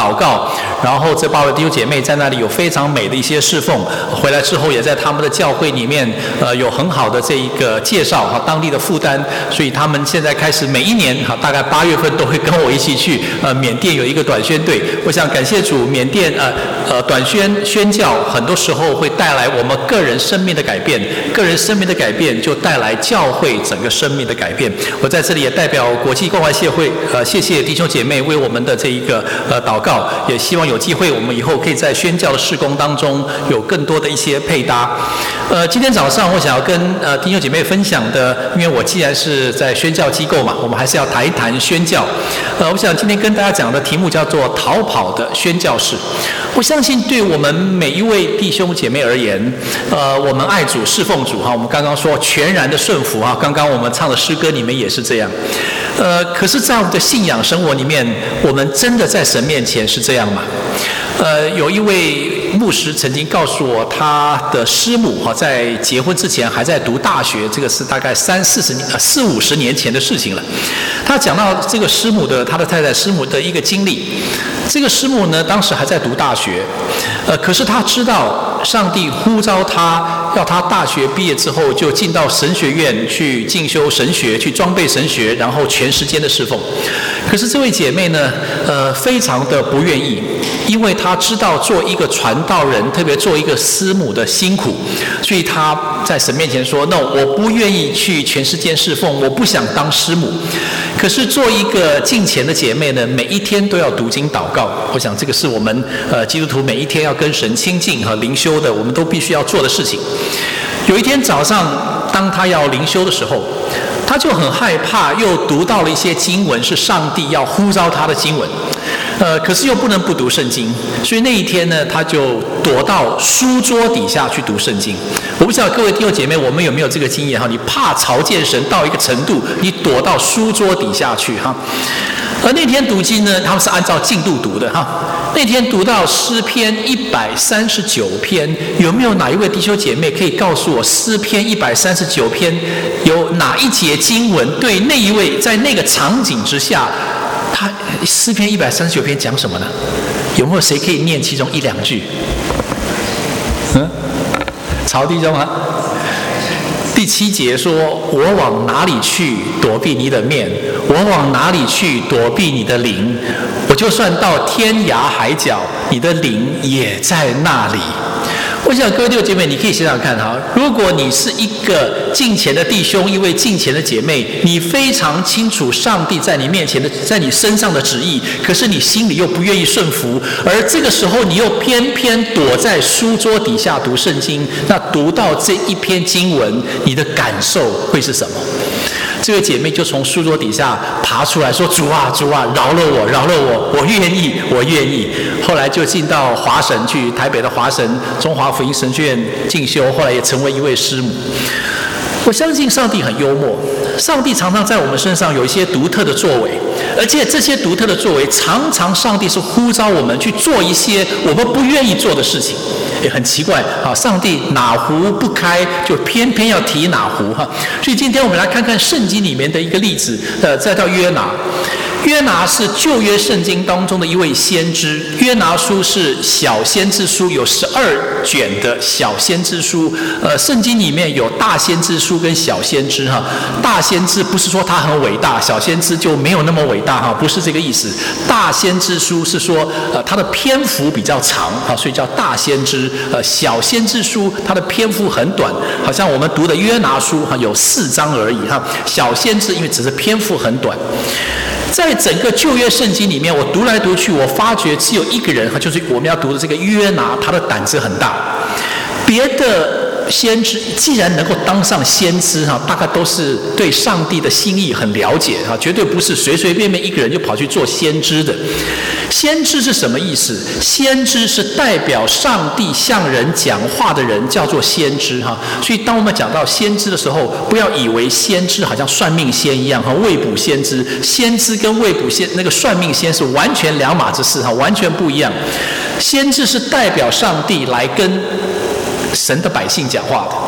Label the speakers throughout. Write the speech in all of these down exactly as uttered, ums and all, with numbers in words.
Speaker 1: 祷告，然后这八位弟兄姐妹在那里有非常美的一些侍奉，回来之后也在他们的教会里面呃有很好的这一个介绍哈当地的负担，所以他们现在开始每一年哈大概八月份都会跟我一起去呃缅甸有一个短宣队。我想感谢主，缅甸呃呃短宣宣教很多时候会带来我们个人生命的改变，个人生命的改变就带来教会整个生命的改变。我在这里也代表国际关怀协会呃谢谢弟兄姐妹为我们的这一个呃祷告，也希望有机会我们以后可以在宣教的事工当中有更多的一些配搭。呃，今天早上我想要跟呃弟兄姐妹分享的，因为我既然是在宣教机构嘛，我们还是要谈一谈宣教。呃，我想今天跟大家讲的题目叫做“逃跑的宣教士”。我相信对我们每一位弟兄姐妹而言，呃，我们爱主、侍奉主哈，我们刚刚说全然的顺服哈，刚刚我们唱的诗歌里面也是这样。呃，可是，在我们的信仰生活里面，我们真的在神面前是这样吗？呃，有一位牧师曾经告诉我，他的师母哈，在结婚之前还在读大学，这个是大概三四十年、呃四五十年前的事情了。他讲到这个师母的，他的太太师母的一个经历。这个师母呢，当时还在读大学，呃，可是他知道上帝呼召他，要他大学毕业之后就进到神学院去进修神学，去装备神学，然后全时间的侍奉。可是这位姐妹呢，呃，非常的不愿意，因为她知道做一个传道人，特别做一个师母的辛苦，所以她在神面前说 ：“No， 我不愿意去全时间侍奉，我不想当师母。”可是做一个敬虔的姐妹呢，每一天都要读经祷告。我想这个是我们呃基督徒每一天要跟神亲近和灵修的，我们都必须要做的事情。有一天早上，当她要灵修的时候，她就很害怕，又读到了一些经文是上帝要呼召她的经文。呃，可是又不能不读圣经，所以那一天呢，他就躲到书桌底下去读圣经。我不知道各位弟兄姐妹，我们有没有这个经验哈？你怕朝见神到一个程度，你躲到书桌底下去哈。而那天读经呢，他们是按照进度读的哈。那天读到诗篇一百三十九篇，有没有哪一位弟兄姐妹可以告诉我，诗篇一百三十九篇有哪一节经文对那一位在那个场景之下？他诗篇一百三十九篇讲什么呢？有没有谁可以念其中一两句？嗯，曹弟兄啊，第七节说：“我往哪里去躲避你的面？我往哪里去躲避你的灵？我就算到天涯海角，你的灵也在那里。”我想各位弟兄姐妹，你可以想想看哈，如果你是一个敬虔的弟兄，一位敬虔的姐妹，你非常清楚上帝在你面前的，在你身上的旨意，可是你心里又不愿意顺服，而这个时候你又偏偏躲在书桌底下读圣经，那读到这一篇经文，你的感受会是什么？这位姐妹就从书桌底下爬出来说：“主啊，主啊，饶了我，饶了我，我愿意，我愿意。”后来就进到华神去，台北的华神中华福音神学院进修，后来也成为一位师母。我相信上帝很幽默，上帝常常在我们身上有一些独特的作为，而且这些独特的作为，常常上帝是呼召我们去做一些我们不愿意做的事情。也很奇怪啊，上帝哪壶不开，就偏偏要提哪壶哈。所以今天我们来看看圣经里面的一个例子，呃，再到约拿。约拿是旧约圣经当中的一位先知，约拿书是小先知书，有十二卷的小先知书。呃，圣经里面有大先知书跟小先知哈。大先知不是说他很伟大，小先知就没有那么伟大哈，不是这个意思。大先知书是说，呃，它的篇幅比较长哈，所以叫大先知。呃，小先知书它的篇幅很短，好像我们读的约拿书哈有四章而已哈。小先知因为只是篇幅很短。在整个旧约圣经里面，我读来读去，我发觉只有一个人，就是我们要读的这个约拿，他的胆子很大。别的先知既然能够当上先知哈，大概都是对上帝的心意很了解哈，绝对不是随随便便一个人就跑去做先知的。先知是什么意思？先知是代表上帝向人讲话的人，叫做先知哈。所以当我们讲到先知的时候，不要以为先知好像算命仙一样哈，未卜先知。先知跟未卜先那个算命仙是完全两码子事哈，完全不一样。先知是代表上帝来跟神的百姓讲话的。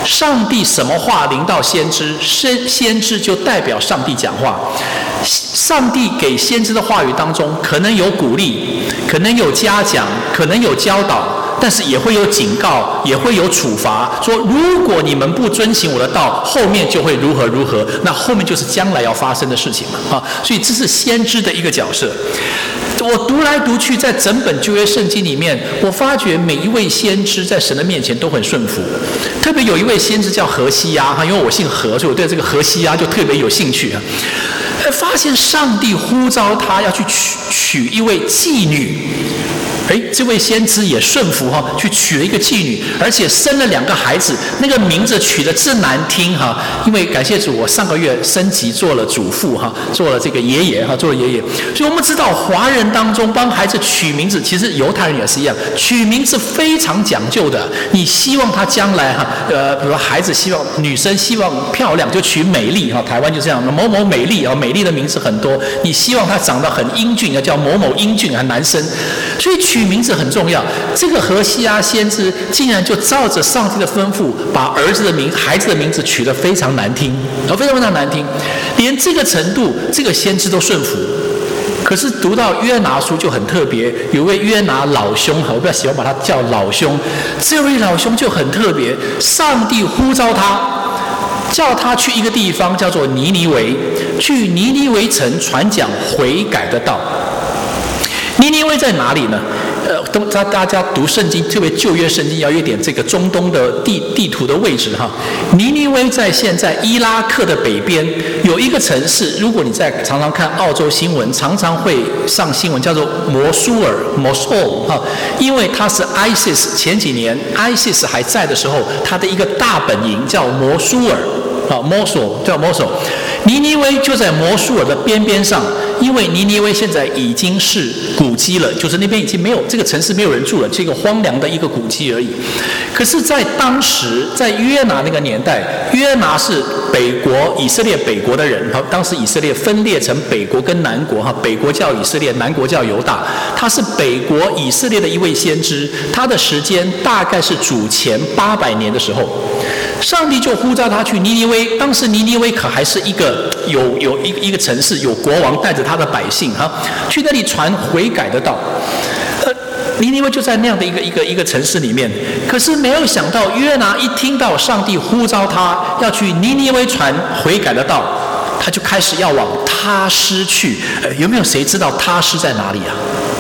Speaker 1: 上帝什么话临到先知，先先知就代表上帝讲话。上帝给先知的话语当中，可能有鼓励，可能有嘉奖，可能有教导，但是也会有警告，也会有处罚，说如果你们不遵行我的道，后面就会如何如何，那后面就是将来要发生的事情嘛，啊，所以这是先知的一个角色。我读来读去，在整本旧约圣经里面，我发觉每一位先知在神的面前都很顺服，特别有一位先知叫何西阿，因为我姓何，所以我对这个何西阿就特别有兴趣啊。发现上帝呼召他要去娶娶一位妓女，哎，这位先知也顺服哈，去娶了一个妓女，而且生了两个孩子，那个名字取得真难听哈。因为感谢主，我上个月升级做了祖父哈，做了这个爷爷哈，做了爷爷。所以我们知道，华人当中帮孩子取名字，其实犹太人也是一样，取名字非常讲究的。你希望他将来哈，呃，比如说孩子希望女生希望漂亮，就取美丽哈。台湾就这样，某某美丽啊，美丽的名字很多。你希望他长得很英俊，要叫某某英俊啊，男生。所以取名字很重要。这个何西阿先知竟然就照着上帝的吩咐，把儿子的名、孩子的名字取得非常难听，非常非常难听，连这个程度，这个先知都顺服。可是读到约拿书就很特别，有位约拿老兄，我比较喜欢把他叫老兄。这位老兄就很特别，上帝呼召他，叫他去一个地方叫做尼尼微，去尼尼微城传讲悔改的道。尼尼微在哪里呢？呃，都大大家读圣经，特别旧约圣经要有一点这个中东的地地图的位置哈。尼尼微在现在伊拉克的北边有一个城市，如果你在常常看澳洲新闻，常常会上新闻，叫做摩苏尔 （Mosul） 哈，因为它是 ISIS 前几年 ISIS 还在的时候，它的一个大本营叫摩苏尔。啊，摩索叫摩索，尼尼微就在摩苏尔的边边上，因为尼尼微现在已经是古迹了，就是那边已经没有这个城市没有人住了，这个荒凉的一个古迹而已。可是，在当时，在约拿那个年代，约拿是北国以色列北国的人，哈，当时以色列分裂成北国跟南国，哈，北国叫以色列，南国叫犹大。他是北国以色列的一位先知，他的时间大概是主前八百年的时候。上帝就呼召他去尼尼微，当时尼尼微可还是一个有有一一个城市，有国王带着他的百姓哈，去那里传悔改的道。呃，尼尼微就在那样的一个一个一个城市里面。可是没有想到，约拿一听到上帝呼召他要去尼尼微传悔改的道，他就开始要往他施去。呃，有没有谁知道他施在哪里啊？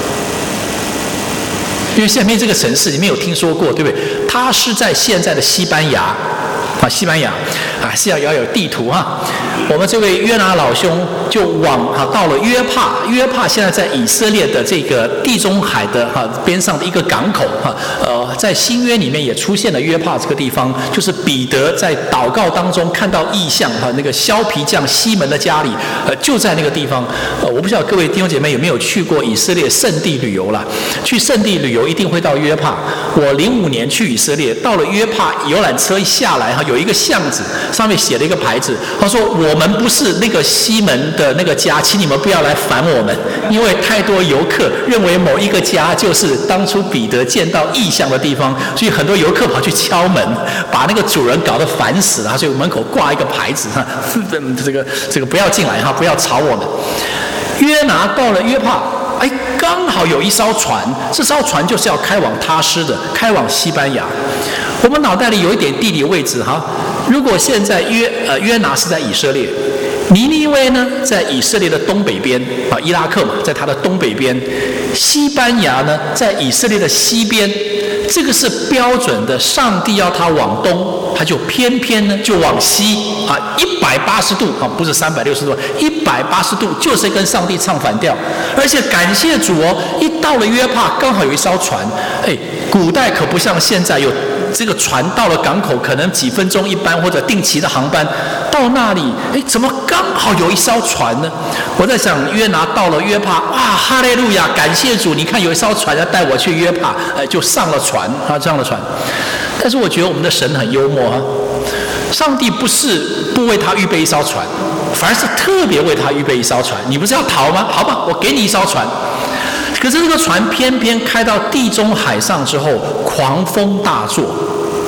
Speaker 1: 因为下面这个城市你没有听说过，对不对？它是在现在的西班牙，啊，西班牙，啊，是要要有地图哈。我们这位约拿老兄就往啊到了约帕，约帕现在在以色列的这个地中海的哈边上的一个港口哈，呃，在新约里面也出现了约帕这个地方，就是彼得在祷告当中看到异象哈，那个削皮匠西门的家里，呃，就在那个地方。呃，我不知道各位弟兄姐妹有没有去过以色列圣地旅游啦？去圣地旅游一定会到约帕。我零五年去以色列，到了约帕，游览车一下来哈，有一个巷子，上面写了一个牌子，他说我们不是那个西门的那个家，请你们不要来烦我们，因为太多游客认为某一个家就是当初彼得见到异象的地方，所以很多游客跑去敲门，把那个主人搞得烦死了，所以门口挂一个牌子哈，这个这个不要进来哈，不要吵我们。约拿到了约帕，哎，刚好有一艘船，这艘船就是要开往他施的，开往西班牙。我们脑袋里有一点地理位置哈，如果现在约呃约拿是在以色列，尼尼微呢在以色列的东北边啊，伊拉克嘛，在它的东北边，西班牙呢在以色列的西边，这个是标准的，上帝要他往东，他就偏偏呢就往西啊，一百八十度啊，不是三百六十度，一百八十度就是跟上帝唱反调。而且感谢主哦，一到了约帕，刚好有一艘船，哎，古代可不像现在有。这个船到了港口，可能几分钟一班或者定期的航班，到那里，哎，怎么刚好有一艘船呢？我在想，约拿到了约帕，哇，哈利路亚，感谢主！你看有一艘船要带我去约帕，哎，就上了船，啊，上了船。但是我觉得我们的神很幽默啊，上帝不是不为他预备一艘船，反而是特别为他预备一艘船。你不是要逃吗？好吧，我给你一艘船。可是这个船偏偏开到地中海上之后，狂风大作，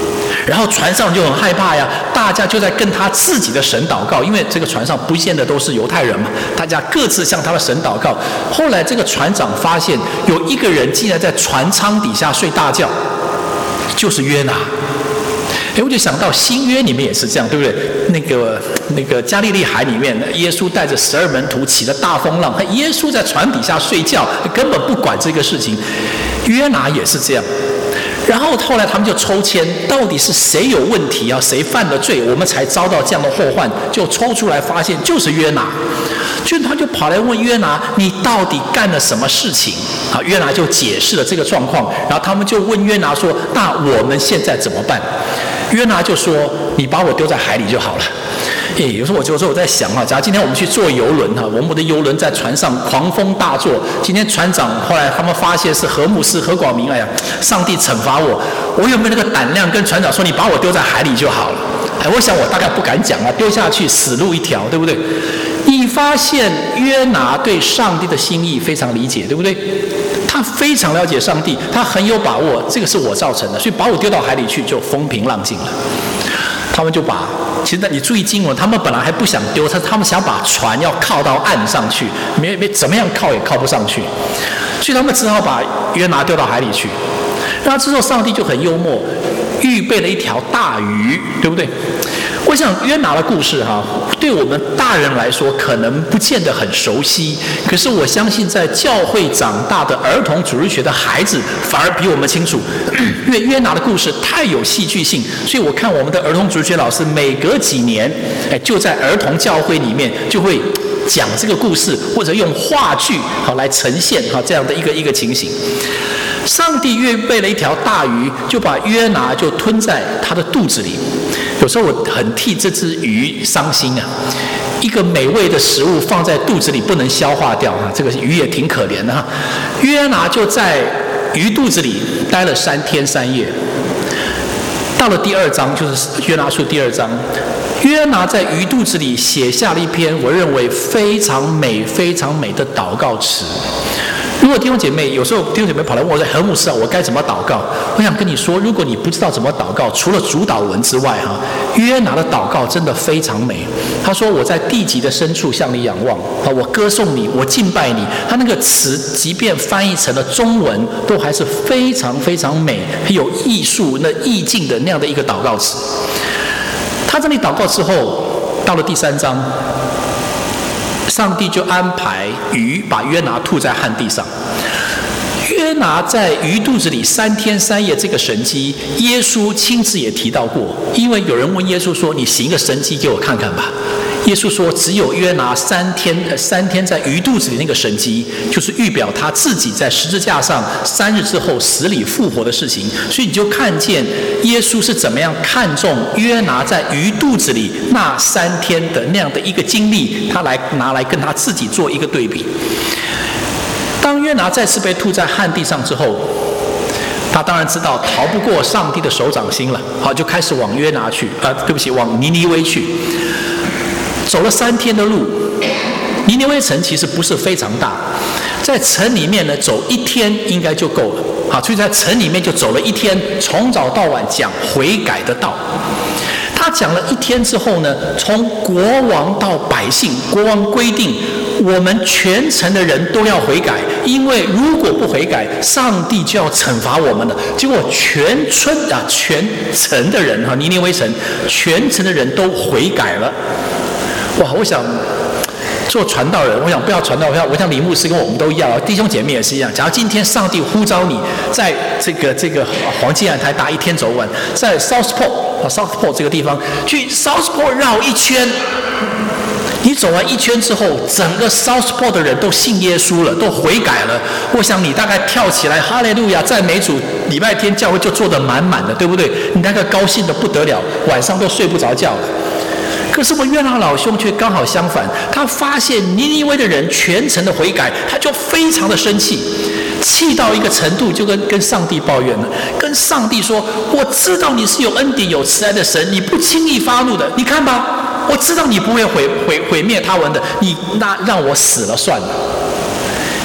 Speaker 1: 然后船上就很害怕呀，大家就在跟他自己的神祷告，因为这个船上不见得都是犹太人嘛，大家各自向他的神祷告。后来这个船长发现有一个人竟然在船舱底下睡大觉，就是约拿。哎，我就想到新约里面也是这样，对不对？那个那个加利利海里面，耶稣带着十二门徒起了大风浪，耶稣在船底下睡觉，根本不管这个事情。约拿也是这样。然后后来他们就抽签，到底是谁有问题啊？谁犯了罪，我们才遭到这样的祸患？就抽出来发现就是约拿，就他就跑来问约拿：“你到底干了什么事情？”啊，约拿就解释了这个状况，然后他们就问约拿说：“那我们现在怎么办？”约拿就说：“你把我丢在海里就好了。”哎，有时候我就说我在想哈，假如今天我们去坐游轮哈，我们的游轮在船上狂风大作，今天船长后来他们发现是何牧师何广明，哎呀，上帝惩罚我，我有没有那个胆量跟船长说你把我丢在海里就好了？哎，我想我大概不敢讲啊，丢下去死路一条，对不对？你发现约拿对上帝的心意非常理解，对不对？他非常了解上帝，他很有把握，这个是我造成的，所以把我丢到海里去就风平浪静了。他们就把，其实你注意经文，他们本来还不想丢，他他们想把船要靠到岸上去，没没怎么样靠也靠不上去，所以他们只好把约拿丢到海里去。然后之后上帝就很幽默，预备了一条大鱼，对不对？我想约拿的故事哈，对我们大人来说可能不见得很熟悉，可是我相信在教会长大的儿童主日学的孩子反而比我们清楚，因为约拿的故事太有戏剧性，所以我看我们的儿童主日学老师每隔几年，哎，就在儿童教会里面就会讲这个故事，或者用话剧好来呈现好这样的一个一个情形。上帝预备了一条大鱼，就把约拿就吞在他的肚子里。有时候我很替这只鱼伤心啊，一个美味的食物放在肚子里不能消化掉啊，这个鱼也挺可怜的哈。约拿就在鱼肚子里待了三天三夜。到了第二章，就是约拿书第二章，约拿在鱼肚子里写下了一篇我认为非常美、非常美的祷告词。如果弟兄姐妹有时候弟兄姐妹跑来问我说：“何牧师啊，我该怎么祷告？”我想跟你说，如果你不知道怎么祷告，除了主祷文之外，哈，约拿的祷告真的非常美。他说：“我在地极的深处向你仰望，啊，我歌颂你，我敬拜你。”他那个词，即便翻译成了中文，都还是非常非常美，很有艺术那意境的那样的一个祷告词。他这里祷告之后，到了第三章。上帝就安排鱼把约拿吐在旱地上。约拿在鱼肚子里三天三夜，这个神迹，耶稣亲自也提到过。因为有人问耶稣说：“你行个神迹给我看看吧。”耶稣说：“只有约拿三天三天在鱼肚子里那个神迹，就是预表他自己在十字架上三日之后死里复活的事情。”所以你就看见耶稣是怎么样看重约拿在鱼肚子里那三天的那样的一个经历，他来拿来跟他自己做一个对比。当约拿再次被吐在旱地上之后，他当然知道逃不过上帝的手掌心了，好，就开始往约拿去，呃，对不起，往尼尼微去。走了三天的路，尼尼微城其实不是非常大，在城里面呢走一天应该就够了。好，所以在城里面就走了一天，从早到晚讲悔改的道。他讲了一天之后呢，从国王到百姓，国王规定我们全城的人都要悔改，因为如果不悔改，上帝就要惩罚我们了。结果全村啊，全城的人哈，尼尼微城全城的人都悔改了。哇，我想做传道人，我想不要传道，我想我想李牧师跟我们都一样，弟兄姐妹也是一样。假如今天上帝呼召你，在这个这个黄金海台大一天走完，在 Southport 啊 Southport 这个地方去 Southport 绕一圈，你走完一圈之后，整个 Southport 的人都信耶稣了，都悔改了。我想你大概跳起来，哈利路亚，赞美主，礼拜天教会就坐得满满的，对不对？你大概高兴得不得了，晚上都睡不着觉了。可是我约拿老兄却刚好相反，他发现尼尼微的人全城的悔改，他就非常的生气，气到一个程度，就跟跟上帝抱怨了，跟上帝说：“我知道你是有恩典、有慈爱的神，你不轻易发怒的。你看吧，我知道你不会毁毁毁灭他们的，你那让我死了算了。”哎，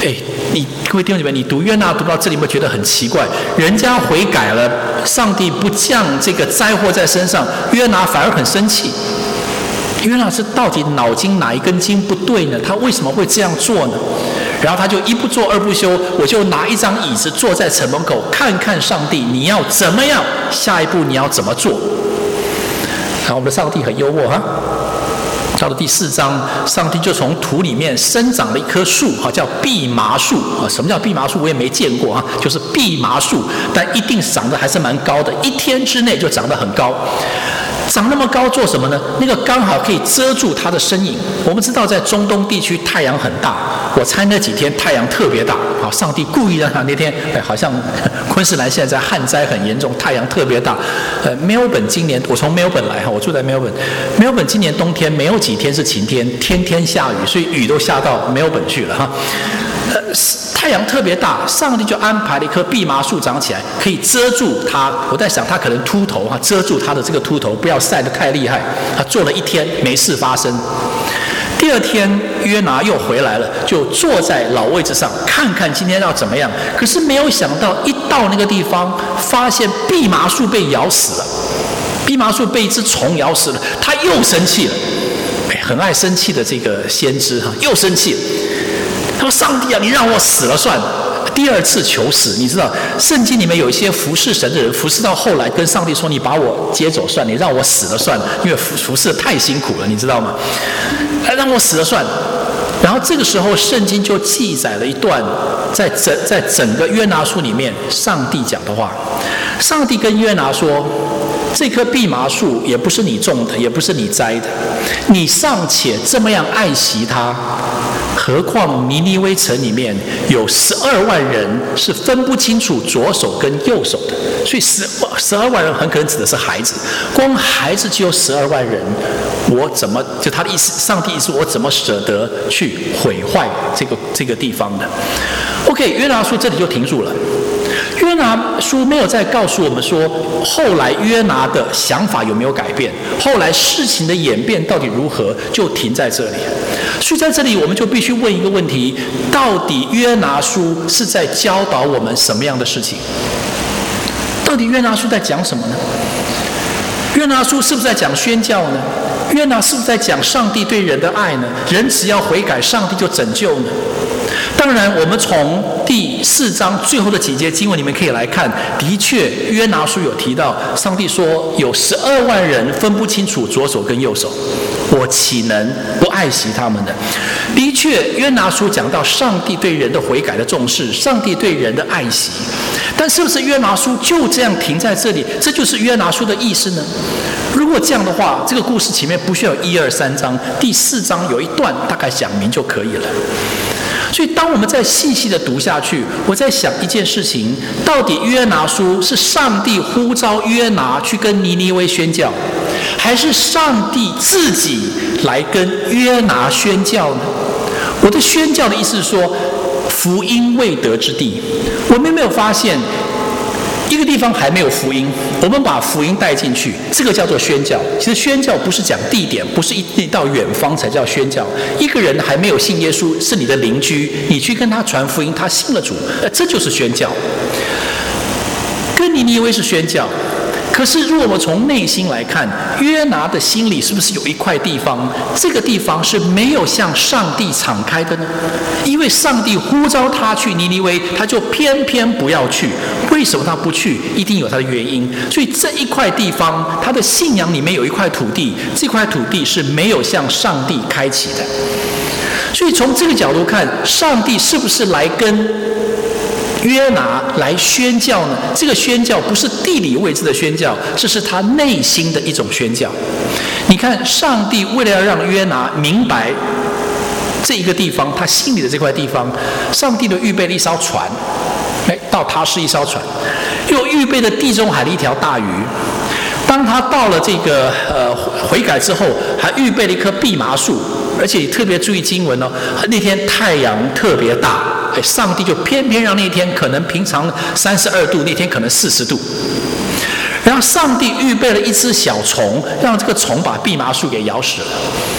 Speaker 1: 你各位弟兄姐妹，你读约拿读到这里，有没有觉得很奇怪？人家悔改了，上帝不降这个灾祸在身上，约拿反而很生气。约拿是到底脑筋哪一根筋不对呢？他为什么会这样做呢？然后他就一不做二不休，我就拿一张椅子坐在城门口，看看上帝你要怎么样，下一步你要怎么做。然后我们的上帝很幽默哈。到了第四章，上帝就从土里面生长了一棵树，哈，叫蓖麻树啊。什么叫蓖麻树？我也没见过啊，就是蓖麻树，但一定长得还是蛮高的，一天之内就长得很高。长那么高做什么呢？那个刚好可以遮住它的身影。我们知道在中东地区太阳很大，我猜那几天太阳特别大。好，上帝故意让它那天，哎，好像昆士兰现在旱灾很严重，太阳特别大。呃，墨尔本今年我从墨尔本来哈，我住在墨尔本，墨尔本今年冬天没有几天是晴天，天天下雨，所以雨都下到墨尔本去了哈。呃，太阳特别大，上帝就安排了一棵蓖麻树长起来，可以遮住它。我在想，它可能秃头哈，遮住它的这个秃头，不要晒得太厉害。他做了一天，没事发生。第二天，约拿又回来了，就坐在老位置上，看看今天要怎么样。可是没有想到，一到那个地方，发现蓖麻树被咬死了，蓖麻树被一只虫咬死了，他又生气了。哎，很爱生气的这个先知哈，又生气了。他说：“上帝啊，你让我死了算了。”第二次求死，你知道，圣经里面有一些服侍神的人，服侍到后来跟上帝说：“你把我接走算，你让我死了算了，因为服服侍太辛苦了，你知道吗？让我死了算了。”然后这个时候，圣经就记载了一段，在整在整个约拿书里面，上帝讲的话。上帝跟约拿说：“这棵蓖麻树也不是你种的，也不是你栽的，你尚且这么样爱惜它。何况尼尼微城里面有十二万人是分不清楚左手跟右手的，所以十十二万人很可能指的是孩子，光孩子就有十二万人，我怎么就他的意思？上帝意思我怎么舍得去毁坏这个这个地方的 ？OK， 约拿书这里就停住了。约拿书没有再告诉我们说，后来约拿的想法有没有改变，后来事情的演变到底如何，就停在这里。所以在这里我们就必须问一个问题：到底约拿书是在教导我们什么样的事情？到底约拿书在讲什么呢？约拿书是不是在讲宣教呢？约拿是不是在讲上帝对人的爱呢？人只要悔改，上帝就拯救呢？当然，我们从第四章最后的几节经文里面可以来看，的确，约拿书有提到，上帝说有十二万人分不清楚左手跟右手，我岂能不爱惜他们呢？的确，约拿书讲到上帝对人的悔改的重视，上帝对人的爱惜。但是不是约拿书就这样停在这里？这就是约拿书的意思呢？如果这样的话，这个故事前面不需要有一二三章，第四章有一段大概讲明就可以了。所以当我们再细细的读下去，我在想一件事情：到底约拿书是上帝呼召约拿去跟尼尼微宣教，还是上帝自己来跟约拿宣教呢？我的宣教的意思是说，福音未得之地，我们有没有发现一个地方还没有福音，我们把福音带进去，这个叫做宣教。其实宣教不是讲地点，不是一定到远方才叫宣教。一个人还没有信耶稣，是你的邻居，你去跟他传福音，他信了主，这就是宣教。跟尼尼微是宣教，可是如果我们从内心来看，约拿的心里是不是有一块地方，这个地方是没有向上帝敞开的呢？因为上帝呼召他去尼尼微，他就偏偏不要去。为什么他不去？一定有他的原因。所以这一块地方，他的信仰里面有一块土地，这块土地是没有向上帝开启的。所以从这个角度看，上帝是不是来跟约拿来宣教呢？这个宣教不是地理位置的宣教，这是他内心的一种宣教。你看，上帝为了要让约拿明白这一个地方，他心里的这块地方，上帝都预备了一艘船，哎，到他是一艘船，又预备了地中海的一条大鱼。当他到了这个呃悔改之后，还预备了一棵蓖麻树，而且特别注意经文哦，那天太阳特别大。哎，上帝就偏偏让那天可能平常三十二度，那天可能四十度。然后上帝预备了一只小虫，让这个虫把蓖麻树给咬死了。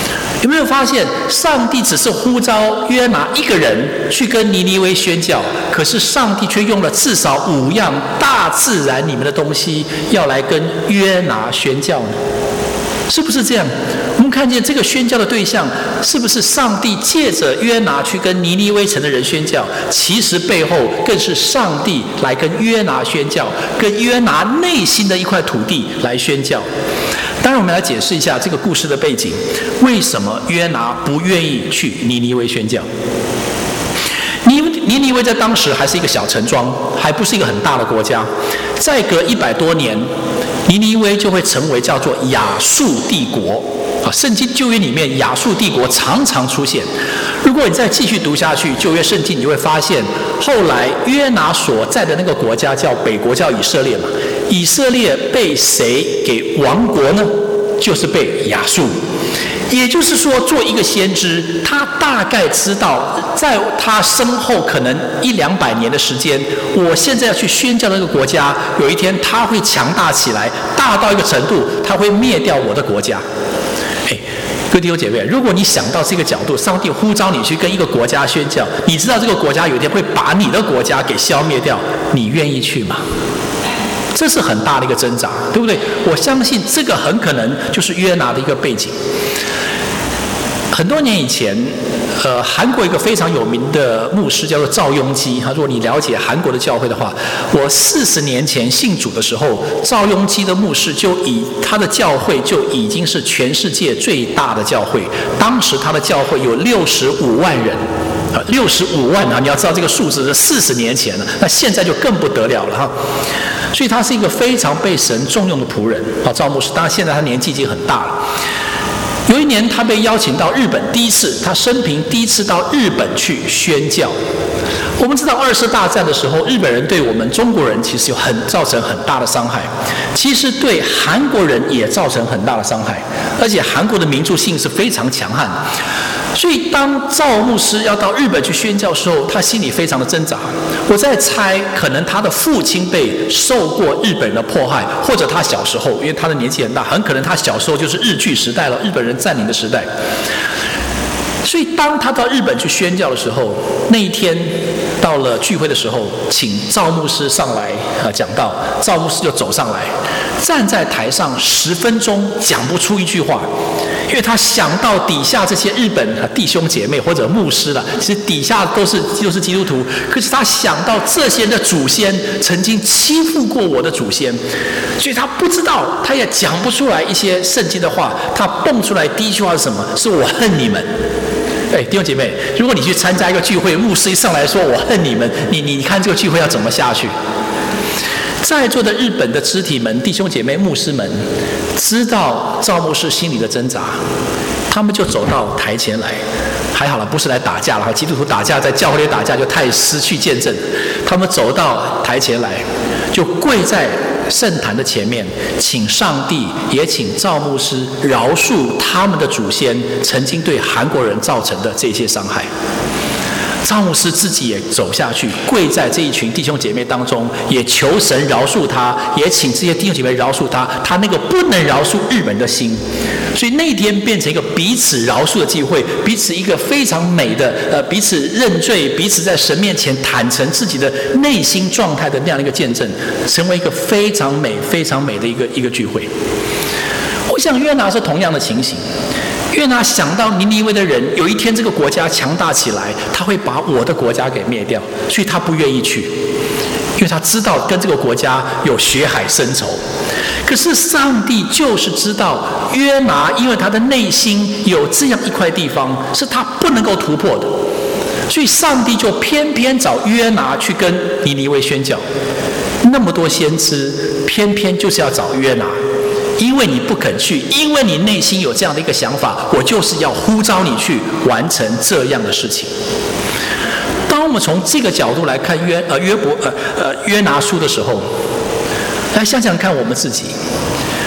Speaker 1: 有没有发现，上帝只是呼召约拿一个人去跟尼尼微宣教，可是上帝却用了至少五样大自然里面的东西要来跟约拿宣教呢？是不是这样？我们看见这个宣教的对象，是不是上帝借着约拿去跟尼尼微城的人宣教？其实背后更是上帝来跟约拿宣教，跟约拿内心的一块土地来宣教。当然，我们来解释一下这个故事的背景，为什么约拿不愿意去尼尼微宣教？尼尼尼微在当时还是一个小城庄，还不是一个很大的国家。再隔一百多年，尼尼微就会成为叫做亚述帝国。啊，圣经旧约里面亚述帝国常常出现。如果你再继续读下去，旧约圣经你会发现，后来约拿所在的那个国家叫北国，叫以色列嘛。以色列被谁给亡国呢？就是被亚述。也就是说，做一个先知，他大概知道，在他身后可能一两百年的时间，我现在要去宣教的那个国家，有一天他会强大起来，大到一个程度，他会灭掉我的国家。哎，各位弟兄姐妹，如果你想到这个角度，上帝呼召你去跟一个国家宣教，你知道这个国家有一天会把你的国家给消灭掉，你愿意去吗？这是很大的一个挣扎，对不对？我相信这个很可能就是约拿的一个背景。很多年以前，呃，韩国一个非常有名的牧师叫做赵雍基。他说，你了解韩国的教会的话，我四十年前信主的时候，赵雍基的牧师就以他的教会就已经是全世界最大的教会。当时他的教会有六十五万人。呃，六十五万啊！你要知道这个数字是四十年前了，那现在就更不得了了哈。所以他是一个非常被神重用的仆人啊，赵牧师。当然现在他年纪已经很大了。有一年他被邀请到日本，第一次他生平第一次到日本去宣教。我们知道二次大战的时候，日本人对我们中国人其实有很造成很大的伤害，其实对韩国人也造成很大的伤害，而且韩国的民族性是非常强悍。所以当赵牧师要到日本去宣教的时候，他心里非常的挣扎。我在猜，可能他的父亲辈受过日本人的迫害，或者他小时候，因为他的年纪很大，很可能他小时候就是日据时代了，日本人占领的时代。所以当他到日本去宣教的时候，那一天到了聚会的时候，请赵牧师上来啊讲道，赵牧师就走上来，站在台上十分钟讲不出一句话，因为他想到底下这些日本弟兄姐妹或者牧师了，其实底下都是都是基督徒，可是他想到这些人的祖先曾经欺负过我的祖先，所以他不知道，他也讲不出来一些圣经的话，他蹦出来第一句话是什么？是我恨你们。哎，弟兄姐妹，如果你去参加一个聚会，牧师一上来说我恨你们，你你看这个聚会要怎么下去？在座的日本的肢体们、弟兄姐妹、牧师们，知道赵牧师心里的挣扎，他们就走到台前来。还好了，不是来打架了，基督徒打架在教会里打架就太失去见证。他们走到台前来，就跪在圣坛的前面，请上帝也请赵牧师饶恕他们的祖先曾经对韩国人造成的这些伤害。赵牧师自己也走下去，跪在这一群弟兄姐妹当中，也求神饶恕他，也请这些弟兄姐妹饶恕他，他那个不能饶恕日本人的心。所以那一天变成一个彼此饶恕的机会，彼此一个非常美的呃，彼此认罪，彼此在神面前坦诚自己的内心状态的那样的一个见证，成为一个非常美、非常美的一个一个聚会。我想约拿是同样的情形。约拿想到尼尼微的人有一天这个国家强大起来，他会把我的国家给灭掉，所以他不愿意去，因为他知道跟这个国家有血海深仇。可是上帝就是知道约拿，因为他的内心有这样一块地方是他不能够突破的，所以上帝就偏偏找约拿去跟尼尼微宣教。那么多先知，偏偏就是要找约拿。因为你不肯去，因为你内心有这样的一个想法，我就是要呼召你去完成这样的事情。当我们从这个角度来看约呃约伯呃呃约拿书的时候，来想想看我们自己，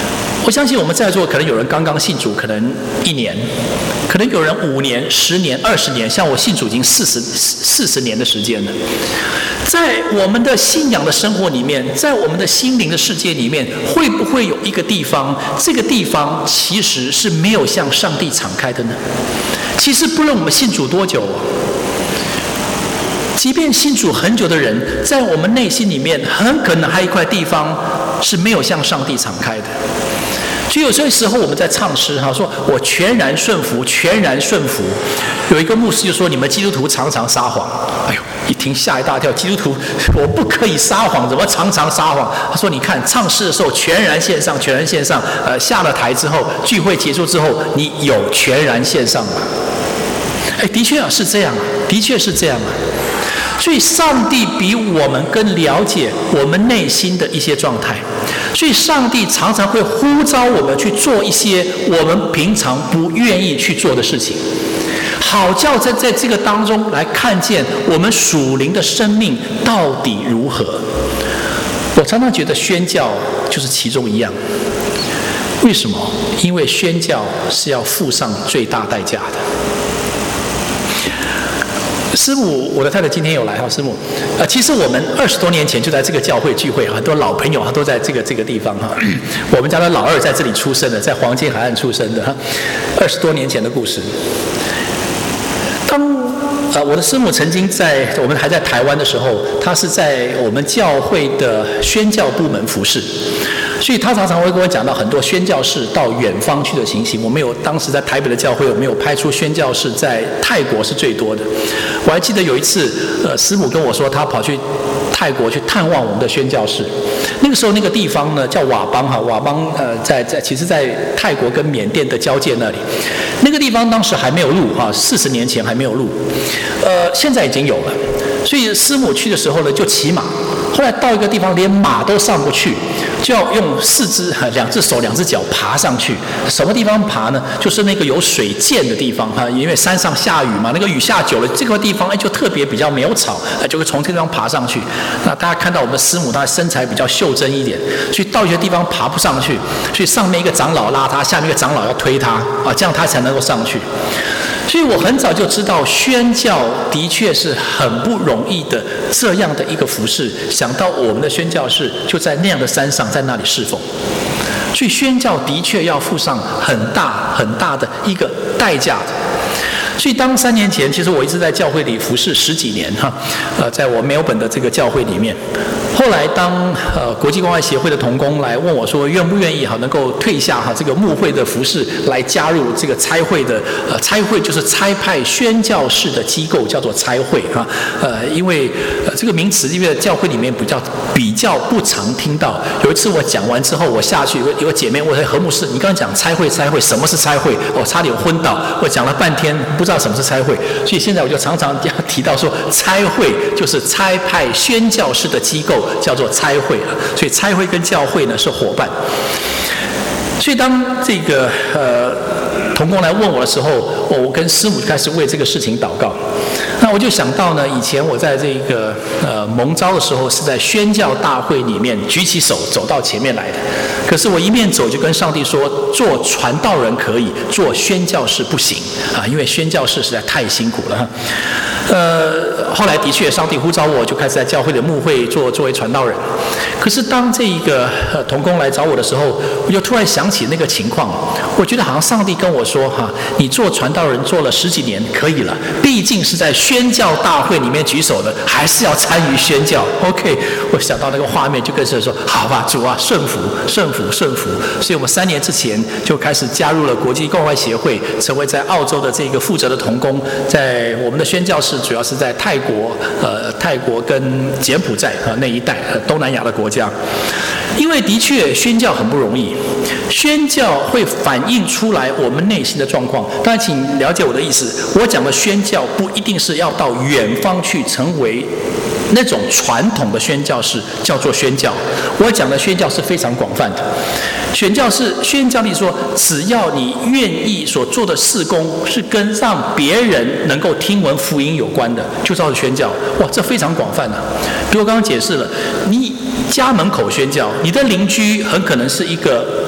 Speaker 1: 我相信我们在座可能有人刚刚信主，可能一年，可能有人五年、十年、二十年，像我信主已经四十四十年的时间了。在我们的信仰的生活里面，在我们的心灵的世界里面，会不会有一个地方，这个地方其实是没有向上帝敞开的呢？其实不论我们信主多久，即便信主很久的人，在我们内心里面，很可能还有一块地方是没有向上帝敞开的。所以有些时候我们在唱诗哈，说我全然顺服，全然顺服。有一个牧师就说：“你们基督徒常常撒谎。”哎呦，一听吓一大跳，基督徒我不可以撒谎，怎么常常撒谎？他说：“你看唱诗的时候全然线上，全然线上。呃，下了台之后，聚会结束之后，你有全然线上吗？”哎，的确啊，是这样啊，的确是这样啊。所以上帝比我们更了解我们内心的一些状态，所以上帝常常会呼召我们去做一些我们平常不愿意去做的事情，好叫在在这个当中来看见我们属灵的生命到底如何。我常常觉得宣教就是其中一样。为什么？因为宣教是要付上最大代价的。师母，我的太太今天有来哈，师母，呃，其实我们二十多年前就在这个教会聚会，很多老朋友都在这个这个地方哈。我们家的老二在这里出生的，在黄金海岸出生的哈，二十多年前的故事。当呃我的师母曾经在我们还在台湾的时候，她是在我们教会的宣教部门服侍。所以他常常会跟我讲到很多宣教士到远方去的情形。我们有当时在台北的教会，我们有拍出宣教士在泰国是最多的。我还记得有一次，呃，师母跟我说，他跑去泰国去探望我们的宣教士。那个时候那个地方呢叫佤邦哈，佤邦呃在在其实在泰国跟缅甸的交界那里。那个地方当时还没有路哈，四十年前还没有路，呃，现在已经有了。所以师母去的时候呢，就骑马。后来到一个地方，连马都上不去，就要用四只、两只手、两只脚爬上去。什么地方爬呢？就是那个有水涧的地方哈，因为山上下雨嘛，那个雨下久了，这个地方哎就特别比较没有草，就会从这个地方爬上去。那大家看到我们的师母，她身材比较袖珍一点，所以到一些地方爬不上去，所以上面一个长老拉她，下面一个长老要推她啊，这样她才能够上去。所以我很早就知道宣教的确是很不容易的这样的一个服事，想到我们的宣教士就在那样的山上，在那里侍奉，所以宣教的确要付上很大很大的一个代价的。所以当三年前，其实我一直在教会里服侍十几年哈，呃，在我墨尔本的这个教会里面。后来当呃国际关爱协会的同工来问我说，愿不愿意哈能够退下哈这个牧会的服事，来加入这个差会的呃差会就是差派宣教士的机构，叫做差会哈。呃，因为呃这个名词因为教会里面比较比较不常听到。有一次我讲完之后，我下去有个有个姐妹问何牧师，你刚刚讲差会差会什么是差会？我差点昏倒，我讲了半天不知道什么是差会，所以现在我就常常要提到说，差会就是差派宣教士的机构，叫做差会啊。所以差会跟教会呢是伙伴。所以当这个呃同工来问我的时候，我跟师母就开始为这个事情祷告。那我就想到呢，以前我在这个呃蒙召的时候，是在宣教大会里面举起手走到前面来的。可是我一面走就跟上帝说，做传道人可以，做宣教士不行啊，因为宣教士实在太辛苦了。呃，后来的确，上帝呼召我，就开始在教会的牧会做作为传道人。可是当这一个呃同工来找我的时候，我就突然想起那个情况，我觉得好像上帝跟我说哈，你做传道人做了十几年可以了，毕竟是在宣教大会里面举手的，还是要参与宣教。OK， 我想到那个画面，就跟神说，好吧，主啊，顺服，顺服，顺服。所以我们三年之前就开始加入了国际关怀协会，成为在澳洲的这个负责的同工，在我们的宣教士主要是在泰国、呃泰国跟柬埔寨啊、呃、那一带、呃、东南亚的国家。因为的确宣教很不容易，宣教会反映出来我们内心的状况。当然请了解我的意思，我讲的宣教不一定是要到远方去成为那种传统的宣教士叫做宣教，我讲的宣教是非常广泛的。宣教是宣教力说，只要你愿意所做的事工是跟让别人能够听闻福音有关的，就叫做宣教。哇，这非常广泛的、啊。比如我刚刚解释了，你家门口宣教，你的邻居很可能是一个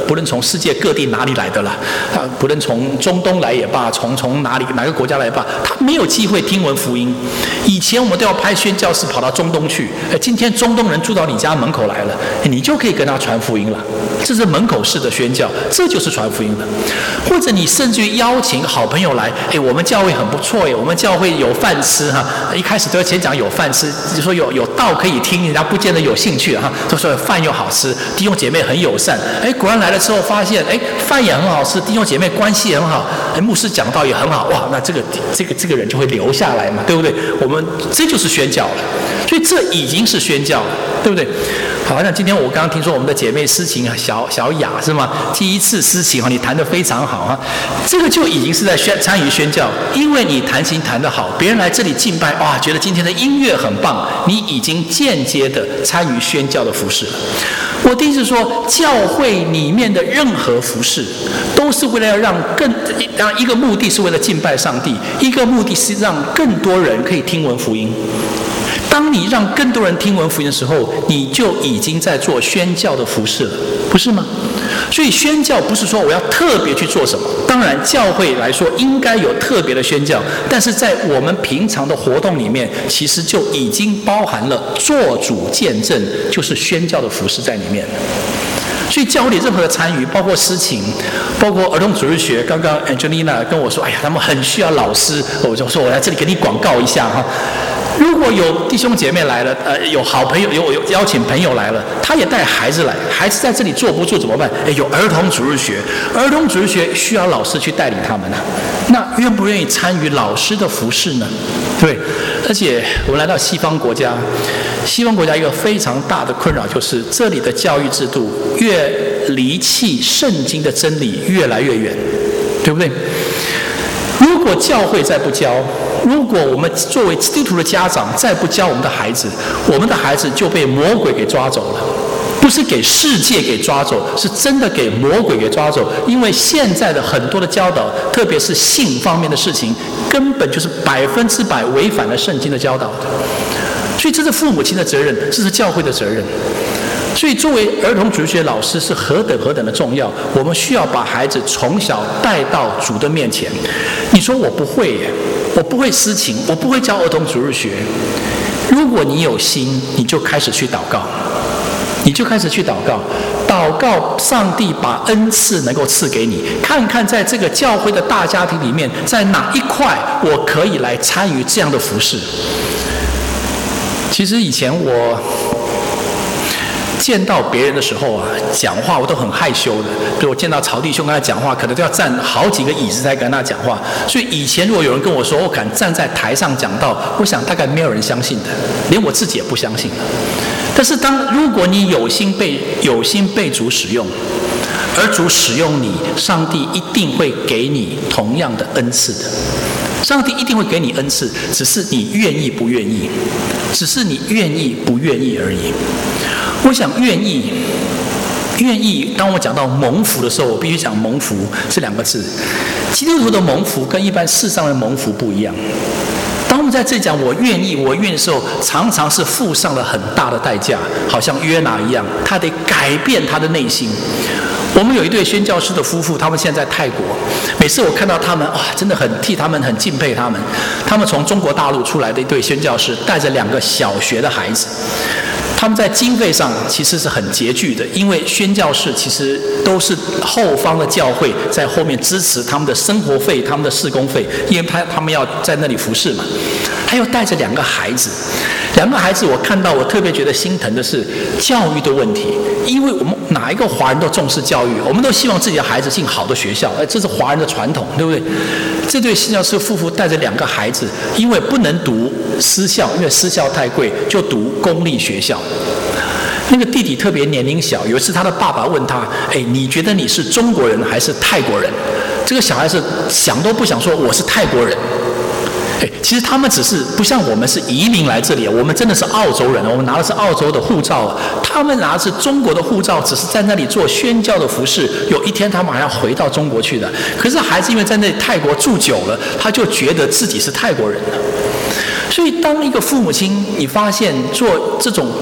Speaker 1: 不论从世界各地哪里来的啦，啊，不论从中东来也罢，从从哪里哪个国家来也罢，他没有机会听闻福音。以前我们都要派宣教士跑到中东去，哎，今天中东人住到你家门口来了，你就可以跟他传福音了。这是门口式的宣教，这就是传福音了。或者你甚至于邀请好朋友来，哎，我们教会很不错哎，我们教会有饭吃哈。一开始都要先讲有饭吃，就说有有道可以听，人家不见得有兴趣哈。就说饭又好吃，弟兄姐妹很友善，哎，果然来了之后发现，哎，饭也很好吃，弟兄姐妹关系也很好，哎，牧师讲道也很好，哇，那这个这个这个人就会留下来嘛，对不对？我们这就是宣教了，所以这已经是宣教了，对不对？好，那今天我刚刚听说我们的姐妹诗琴小小雅是吗？第一次诗琴哈，你弹得非常好啊，这个就已经是在宣参与宣教，因为你弹琴弹得好，别人来这里敬拜，哇，觉得今天的音乐很棒，你已经间接的参与宣教的服事了。我的意思是说，教会里面的任何服事，都是为了要让更让一个目的是为了敬拜上帝，一个目的是让更多人可以听闻福音。当你让更多人听闻福音的时候，你就已经在做宣教的服事了，不是吗？所以宣教不是说我要特别去做什么，当然教会来说应该有特别的宣教，但是在我们平常的活动里面，其实就已经包含了做主见证，就是宣教的服事在里面。所以教会里任何的参与，包括诗情，包括儿童主日学，刚刚 Angelina 跟我说，哎呀，他们很需要老师，我就说我来这里给你广告一下哈。如果有弟兄姐妹来了，呃，有好朋友，有有邀请朋友来了，他也带孩子来，孩子在这里坐不住怎么办？哎，有儿童主日学，儿童主日学需要老师去带领他们啊。那愿不愿意参与老师的服事呢？对，而且我们来到西方国家，西方国家一个非常大的困扰就是这里的教育制度越离弃圣经的真理越来越远，对不对？如果教会再不教，如果我们作为基督徒的家长再不教我们的孩子，我们的孩子就被魔鬼给抓走了。不是给世界给抓走，是真的给魔鬼给抓走。因为现在的很多的教导，特别是性方面的事情，根本就是百分之百违反了圣经的教导的。所以这是父母亲的责任，这是教会的责任。所以作为儿童主日学老师是何等何等的重要，我们需要把孩子从小带到主的面前。你说我不会耶，我不会诗情，我不会教儿童主日学。如果你有心，你就开始去祷告。你就开始去祷告，祷告上帝把恩赐能够赐给你，看看在这个教会的大家庭里面，在哪一块我可以来参与这样的服事。其实以前我见到别人的时候啊，讲话我都很害羞的。比如我见到曹弟兄跟他讲话，可能都要站好几个椅子才跟他讲话。所以以前如果有人跟我说我敢站在台上讲道，我想大概没有人相信的，连我自己也不相信。但是当如果你有心被有心被主使用，而主使用你，上帝一定会给你同样的恩赐的。上帝一定会给你恩赐，只是你愿意不愿意，只是你愿意不愿意而已。我想愿意，愿意。当我讲到蒙福的时候，我必须讲蒙福这两个字。基督徒的蒙福跟一般世上的蒙福不一样。当我们在这里讲我愿意我愿意的时候，常常是付上了很大的代价，好像约拿一样，他得改变他的内心。我们有一对宣教师的夫妇，他们现在在泰国。每次我看到他们，哇，真的很替他们很敬佩他们。他们从中国大陆出来的一对宣教师，带着两个小学的孩子。他们在经费上其实是很拮据的，因为宣教士其实都是后方的教会在后面支持他们的生活费、他们的事工费，因为他他们要在那里服侍嘛。他又带着两个孩子，两个孩子我看到我特别觉得心疼的是教育的问题，因为我们哪一个华人都重视教育，我们都希望自己的孩子进好的学校，哎，这是华人的传统，对不对？这对宣教士夫妇带着两个孩子，因为不能读私校，因为私校太贵，就读公立学校。那个弟弟特别年龄小，有一次他的爸爸问他：“哎，你觉得你是中国人还是泰国人？”这个小孩子想都不想说：“我是泰国人。”哎，其实他们只是不像我们是移民来这里，我们真的是澳洲人，我们拿的是澳洲的护照，他们拿的是中国的护照，只是在那里做宣教的服事。有一天他们还要回到中国去的。可是孩子因为在那里泰国住久了，他就觉得自己是泰国人了。所以当一个父母亲，你发现做这种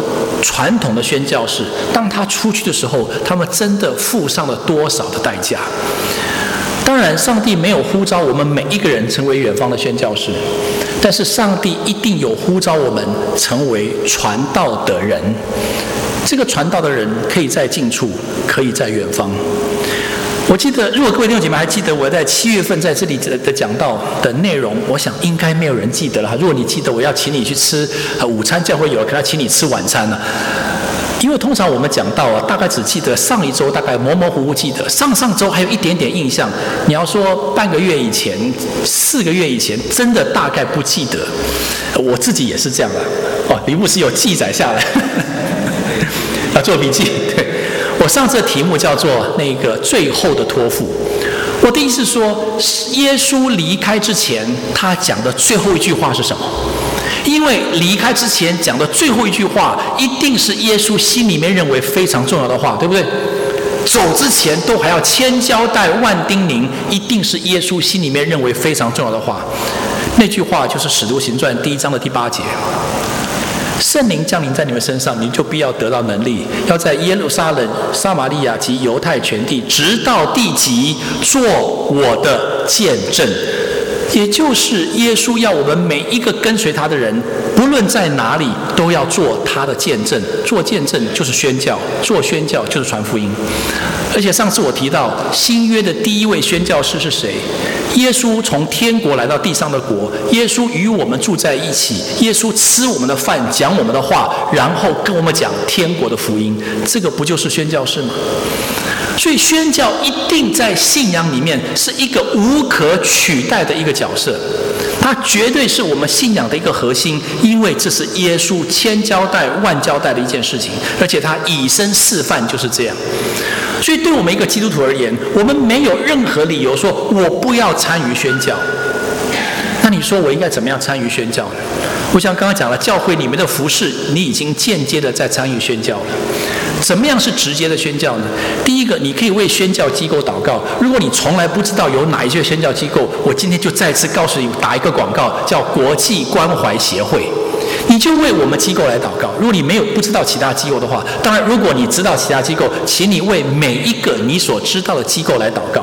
Speaker 1: 传统的宣教士，当他出去的时候，他们真的付上了多少的代价？当然，上帝没有呼召我们每一个人成为远方的宣教士，但是上帝一定有呼召我们成为传道的人。这个传道的人可以在近处，可以在远方。我记得，如果各位弟兄姐妹还记得我在七月份在这里的讲道的内容，我想应该没有人记得了。如果你记得，我要请你去吃午餐，教会有，可能要请你吃晚餐了。因为通常我们讲到啊，大概只记得上一周，大概模模糊糊记得，上上周还有一点点印象。你要说半个月以前、四个月以前，真的大概不记得。我自己也是这样的哦。李牧师有记载下来，要做笔记。对，我上次的题目叫做那个最后的托付。我的意思是说，耶稣离开之前，他讲的最后一句话是什么？因为离开之前讲的最后一句话，一定是耶稣心里面认为非常重要的话，对不对？走之前都还要千交代万叮咛，一定是耶稣心里面认为非常重要的话。那句话就是《使徒行传》第一章的第八节：圣灵降临在你们身上，你就必要得到能力，要在耶路撒冷、撒玛利亚及犹太全地，直到地极，做我的见证。也就是耶稣要我们每一个跟随他的人，不论在哪里，都要做他的见证。做见证就是宣教，做宣教就是传福音。而且上次我提到新约的第一位宣教士是谁？耶稣从天国来到地上的国，耶稣与我们住在一起，耶稣吃我们的饭，讲我们的话，然后跟我们讲天国的福音。这个不就是宣教士吗？所以宣教一定在信仰里面是一个无可取代的一个角色，它绝对是我们信仰的一个核心，因为这是耶稣千交代万交代的一件事情，而且他以身示范就是这样。所以对我们一个基督徒而言，我们没有任何理由说我不要参与宣教。那你说我应该怎么样参与宣教呢？我想刚刚讲了，教会里面的服事，你已经间接的在参与宣教了。怎么样是直接的宣教呢？第一个，你可以为宣教机构祷告。如果你从来不知道有哪一些宣教机构，我今天就再次告诉你，打一个广告，叫国际关怀协会。你就为我们机构来祷告。如果你没有不知道其他机构的话，当然如果你知道其他机构，请你为每一个你所知道的机构来祷告。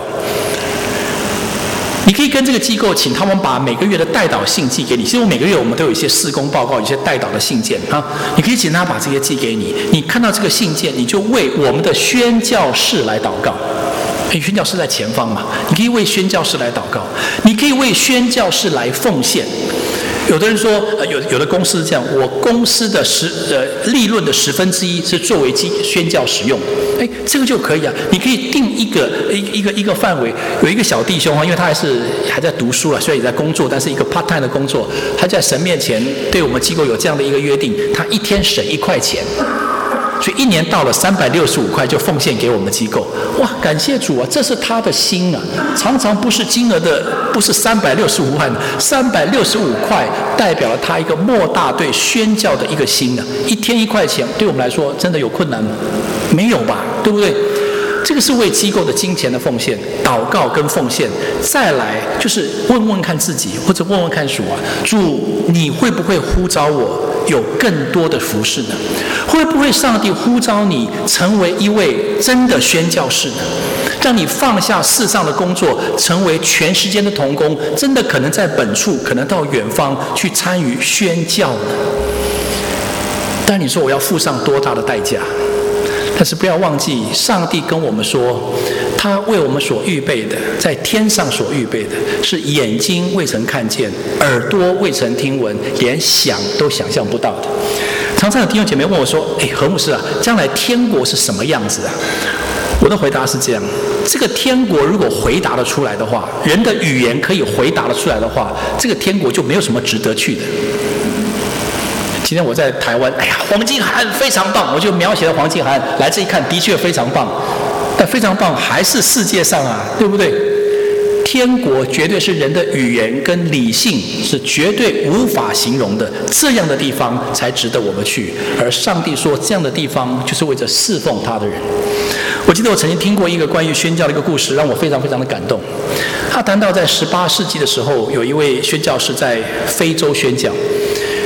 Speaker 1: 你可以跟这个机构请他们把每个月的代祷信寄给你。其实每个月我们都有一些事工报告，有一些代祷的信件啊，你可以请他把这些寄给你。你看到这个信件，你就为我们的宣教士来祷告。因为宣教士在前方嘛，你可以为宣教士来祷告，你可以为宣教士来奉献。有的人说，呃，有有的公司是这样，我公司的十呃利润的十分之一是作为宣教使用，哎，这个就可以啊。你可以定一个一一个一个范围。有一个小弟兄啊，因为他还是还在读书了，虽然也在工作，但是一个 part time 的工作，他在神面前对我们机构有这样的一个约定，他一天省一块钱。所以一年到了三百六十五块就奉献给我们机构，哇，感谢主啊，这是他的心啊！常常不是金额的，不是三百六十五万，三百六十五块代表了他一个莫大对宣教的一个心啊！一天一块钱，对我们来说真的有困难吗？没有吧，对不对？这个是为机构的金钱的奉献、祷告跟奉献。再来就是问问看自己，或者问问看主啊，主你会不会呼召我有更多的服事呢？会不会上帝呼召你成为一位真的宣教士呢？让你放下世上的工作，成为全时间的同工，真的可能在本处，可能到远方去参与宣教呢？但你说我要付上多大的代价？但是不要忘记，上帝跟我们说，他为我们所预备的，在天上所预备的，是眼睛未曾看见，耳朵未曾听闻，连想都想象不到的。常常有弟兄姐妹问我说：“哎，何牧师啊，将来天国是什么样子啊？”我的回答是这样：这个天国如果回答得出来的话，人的语言可以回答得出来的话，这个天国就没有什么值得去的。今天我在台湾，哎呀，黄金海岸非常棒，我就描写了黄金海岸，来这一看，的确非常棒，但非常棒还是世界上啊，对不对？天国绝对是人的语言跟理性是绝对无法形容的，这样的地方才值得我们去。而上帝说，这样的地方就是为着侍奉他的人。我记得我曾经听过一个关于宣教的一个故事，让我非常非常的感动。他谈到在十八世纪的时候，有一位宣教士在非洲宣教。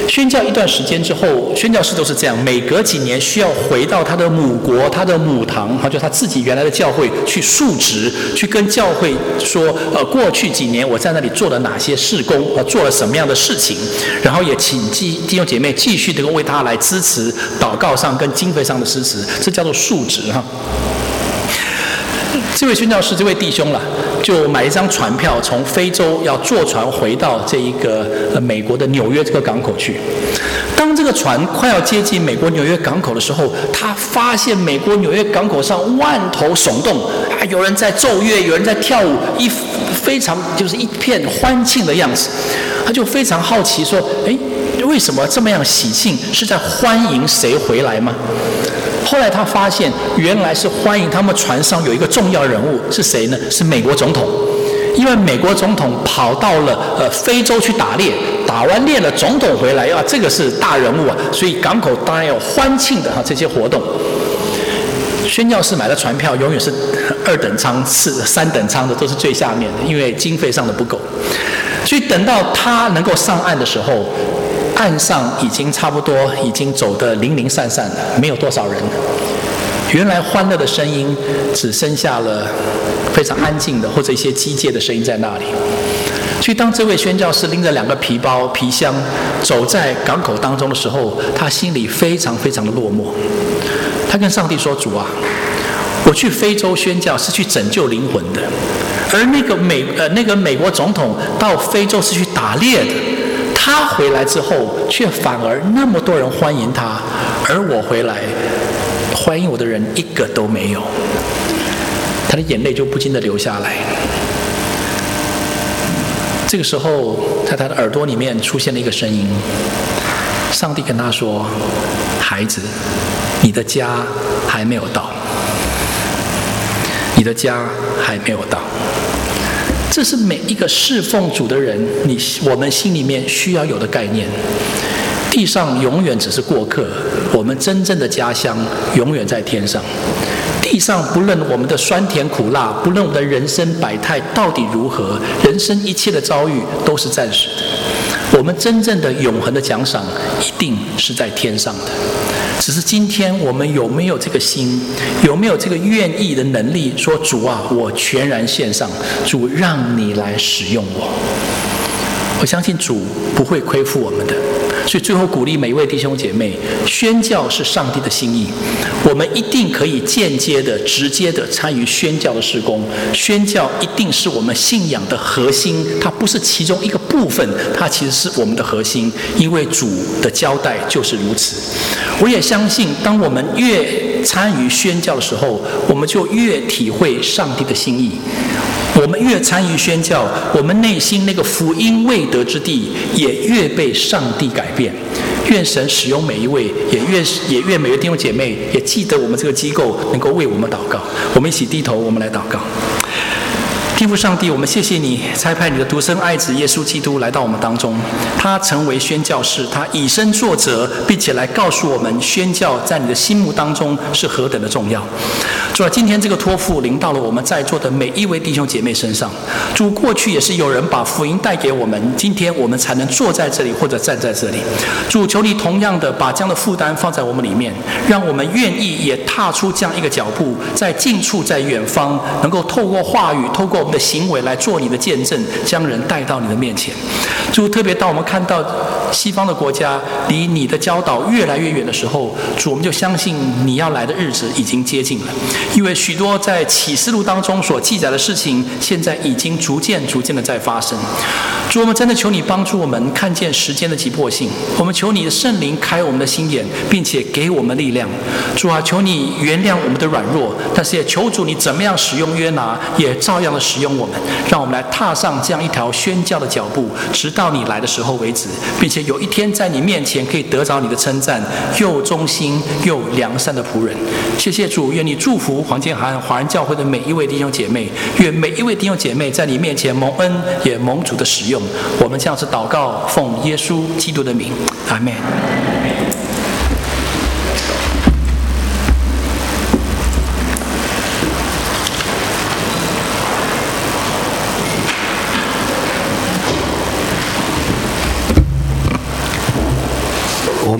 Speaker 1: 宣教一段时间之后，宣教士都是这样，每隔几年需要回到他的母国、他的母堂，就他自己原来的教会去述职，去跟教会说，呃，过去几年我在那里做了哪些事工，呃，做了什么样的事情，然后也请弟兄姐妹继续的为他来支持，祷告上跟经费上的支持，这叫做述职哈。这位宣教士，这位弟兄啦，就买一张船票，从非洲要坐船回到这一个呃美国的纽约这个港口去。当这个船快要接近美国纽约港口的时候，他发现美国纽约港口上万头耸动，啊，有人在奏乐，有人在跳舞，一非常就是一片欢庆的样子。他就非常好奇说：“哎，为什么这么样喜庆？是在欢迎谁回来吗？”后来他发现，原来是欢迎他们船上有一个重要人物，是谁呢？是美国总统。因为美国总统跑到了呃非洲去打猎，打完猎了，总统回来啊，这个是大人物啊，所以港口当然有欢庆的哈、啊、这些活动。宣教士买的船票永远是二等舱、四三等舱的，都是最下面的，因为经费上的不够。所以等到他能够上岸的时候，岸上已经差不多已经走得零零散散了，没有多少人。原来欢乐的声音只剩下了非常安静的或者一些机械的声音在那里。所以当这位宣教士拎着两个皮包皮箱走在港口当中的时候，他心里非常非常的落寞。他跟上帝说：“主啊，我去非洲宣教是去拯救灵魂的，而那个美呃那个美国总统到非洲是去打猎的。他回来之后，却反而那么多人欢迎他，而我回来，欢迎我的人一个都没有。”他的眼泪就不禁地流下来。这个时候，在他的耳朵里面出现了一个声音，上帝跟他说：“孩子，你的家还没有到，你的家还没有到。”这是每一个侍奉主的人，你我们心里面需要有的概念。地上永远只是过客，我们真正的家乡永远在天上。地上不论我们的酸甜苦辣，不论我们的人生百态到底如何，人生一切的遭遇都是暂时的。我们真正的永恒的奖赏一定是在天上的。只是今天我们有没有这个心，有没有这个愿意的能力，说主啊，我全然献上，主让你来使用我。我相信主不会亏负我们的。所以最后鼓励每一位弟兄姐妹，宣教是上帝的心意，我们一定可以间接的、直接的参与宣教的事工。宣教一定是我们信仰的核心，它不是其中一个部分，它其实是我们的核心，因为主的交代就是如此。我也相信，当我们越参与宣教的时候，我们就越体会上帝的心意。我们越参与宣教，我们内心那个福音未得之地也越被上帝改变。愿神使用每一位，也愿也愿每位弟兄姐妹也记得我们这个机构能够为我们祷告。我们一起低头，我们来祷告。天父上帝，我们谢谢你差派你的独生爱子耶稣基督来到我们当中，他成为宣教士，他以身作则，并且来告诉我们宣教在你的心目当中是何等的重要。主啊，今天这个托付临到了我们在座的每一位弟兄姐妹身上。主，过去也是有人把福音带给我们，今天我们才能坐在这里或者站在这里。主，求你同样的把这样的负担放在我们里面，让我们愿意也踏出这样一个脚步，在近处在远方，能够透过话语，透过我们的行为来做你的见证，将人带到你的面前。主，特别当我们看到西方的国家离你的教导越来越远的时候，主，我们就相信你要来的日子已经接近了，因为许多在启示录当中所记载的事情，现在已经逐渐逐渐的在发生。主，我们真的求你帮助我们看见时间的急迫性，我们求你的圣灵开我们的心眼，并且给我们力量。主啊，求你原谅我们的软弱，但是也求主你怎么样使用约拿，也照样的使用我们，让我们来踏上这样一条宣教的脚步，直到你来的时候为止，并且有一天在你面前可以得着你的称赞，又忠心又良善的仆人。谢谢主，愿你祝福黄建涵华人教会的每一位弟兄姐妹，愿每一位弟兄姐妹在你面前蒙恩，也蒙主的使用。我们这样子祷告，奉耶稣基督的名，阿们。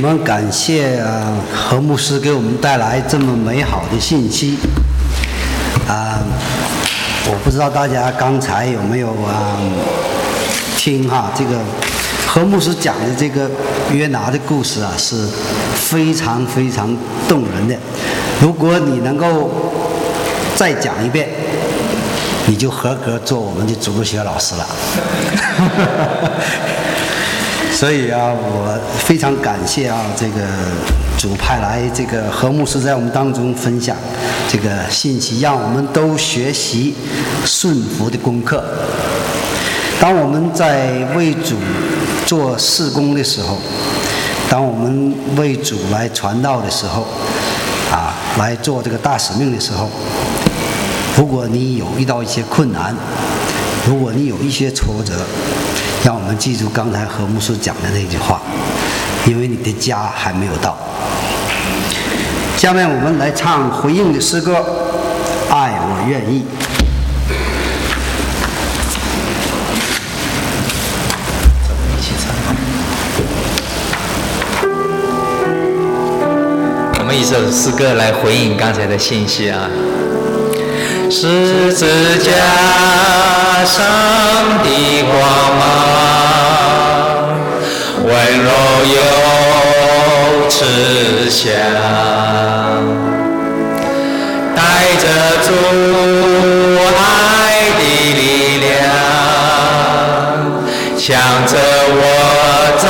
Speaker 2: 们感谢啊何牧师给我们带来这么美好的信息啊！我不知道大家刚才有没有啊听哈这个何牧师讲的这个约拿的故事啊，是非常非常动人的。如果你能够再讲一遍，你就合格做我们的主日学老师了。所以啊，我非常感谢啊，这个主派来这个何牧师在我们当中分享这个信息，让我们都学习顺服的功课。当我们在为主做事工的时候，当我们为主来传道的时候，啊，来做这个大使命的时候，如果你有遇到一些困难，如果你有一些挫折，让我们记住刚才何牧师讲的那句话，因为你的家还没有到。下面我们来唱回应的诗歌《爱我愿意》。
Speaker 3: 我们一首诗歌来回应刚才的信息啊。十字架上的光芒，温柔又慈祥，带着主爱的力量，向着我照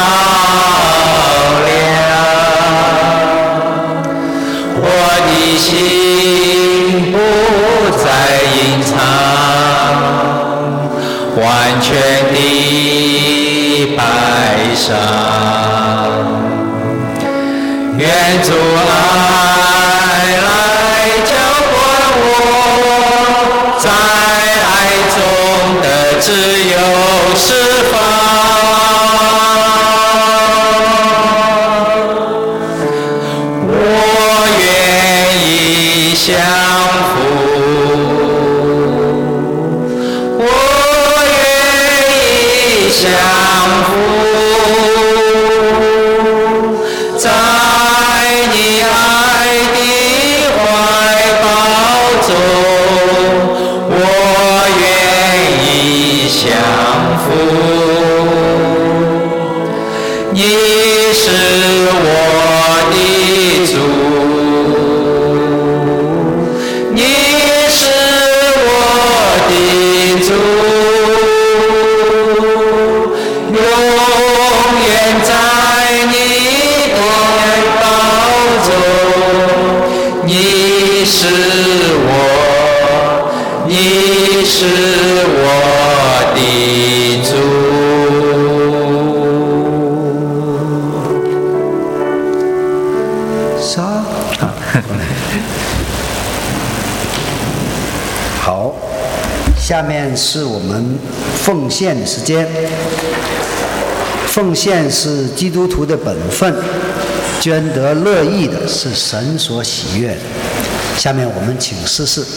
Speaker 3: 亮，我的心不再隐藏，完全的摆上，愿主爱来浇灌我，在爱中的自由释放。我愿意降服，我愿意降服，在你爱的怀抱中，我愿意降服。你是我的主，你是我的主，永远在你的怀抱中。你是我，你是我的主。
Speaker 2: 好，下面是我们奉献的时间。奉献是基督徒的本分，捐得乐意的是神所喜悦的。下面我们请司事。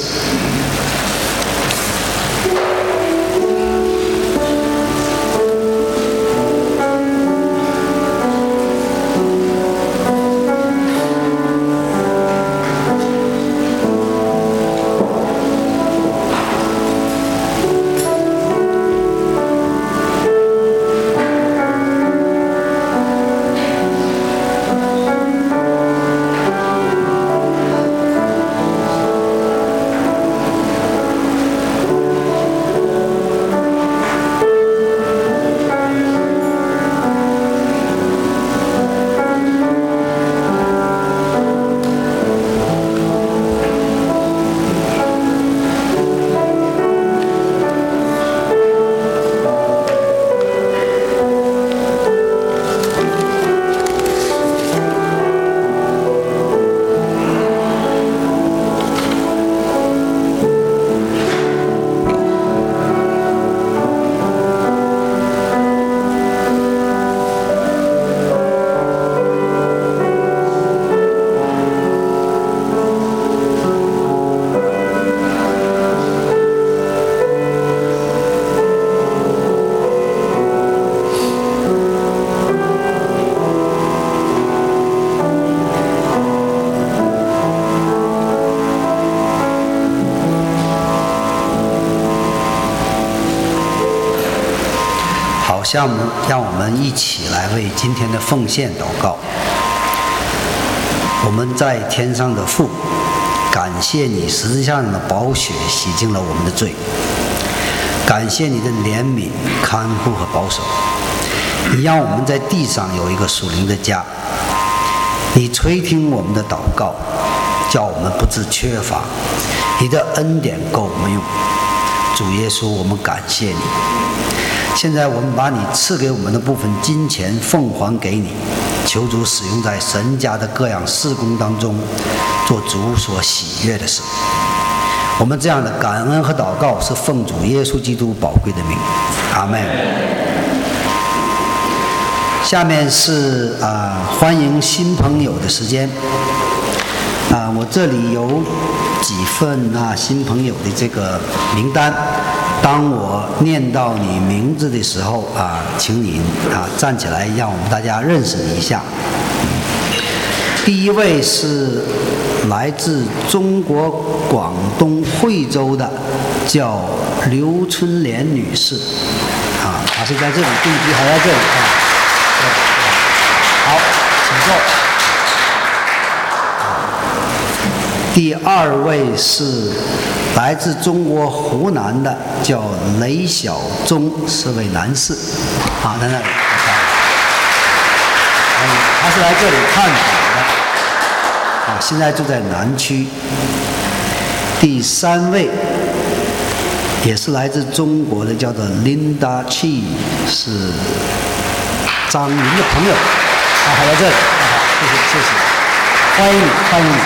Speaker 2: 下面让我们一起来为今天的奉献祷告。我们在天上的父，感谢你十字架上的宝血洗净了我们的罪，感谢你的怜悯、看护和保守，你让我们在地上有一个属灵的家，你垂听我们的祷告，叫我们不致缺乏，你的恩典够我们用。主耶稣，我们感谢你。现在我们把你赐给我们的部分金钱奉还给你，求主使用在神家的各样事工当中，做主所喜悦的事。我们这样的感恩和祷告是奉主耶稣基督宝贵的名，阿们。下面是啊、呃、欢迎新朋友的时间。啊、呃，我这里有几份啊新朋友的这个名单。当我念到你名字的时候啊，请你啊站起来，让我们大家认识你一下。第一位是来自中国广东惠州的，叫刘春莲女士，啊，她是在这里定居，还在这里啊。好，请坐。第二位是来自中国湖南的，叫雷小忠，是位男士，啊，在那里，嗯，他是来这里看诊的，啊，现在住在南区。第三位也是来自中国的，叫做 Linda Chi， 是张云的朋友，啊，还在这里，好，谢谢谢谢，欢迎你，欢迎你。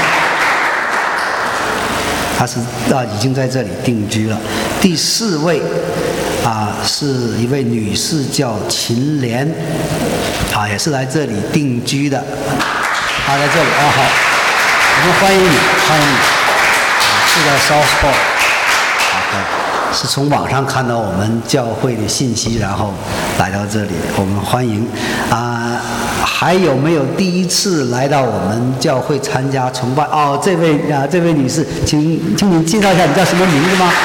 Speaker 2: 他是啊，已经在这里定居了。第四位啊，是一位女士，叫秦莲，啊，也是来这里定居的。她在这里啊，好，我们欢迎你，欢迎你。啊，是在 Southport， 好，是从网上看到我们教会的信息，然后来到这里，我们欢迎啊。还有没有第一次来到我们教会参加崇拜？哦，这位啊，这位女士，请请你介绍一下，你叫什么名字吗？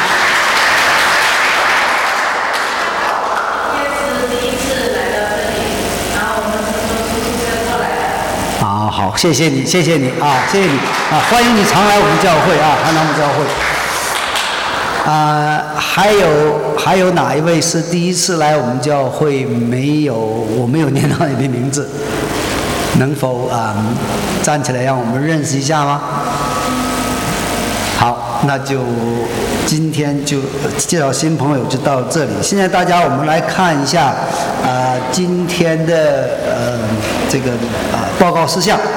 Speaker 4: 也是第一次来到这里，然后我们是坐出租车过来的。
Speaker 2: 啊，好，谢谢你，谢谢你啊，谢谢你啊，欢迎你常来我们教会啊，常来我们教会。啊，还有还有哪一位是第一次来我们教会？没有，我没有念到你的名字，能否啊、嗯、站起来让我们认识一下吗？好，那就今天就介绍新朋友就到这里。现在大家我们来看一下啊、呃、今天的呃这个啊、呃、报告事项。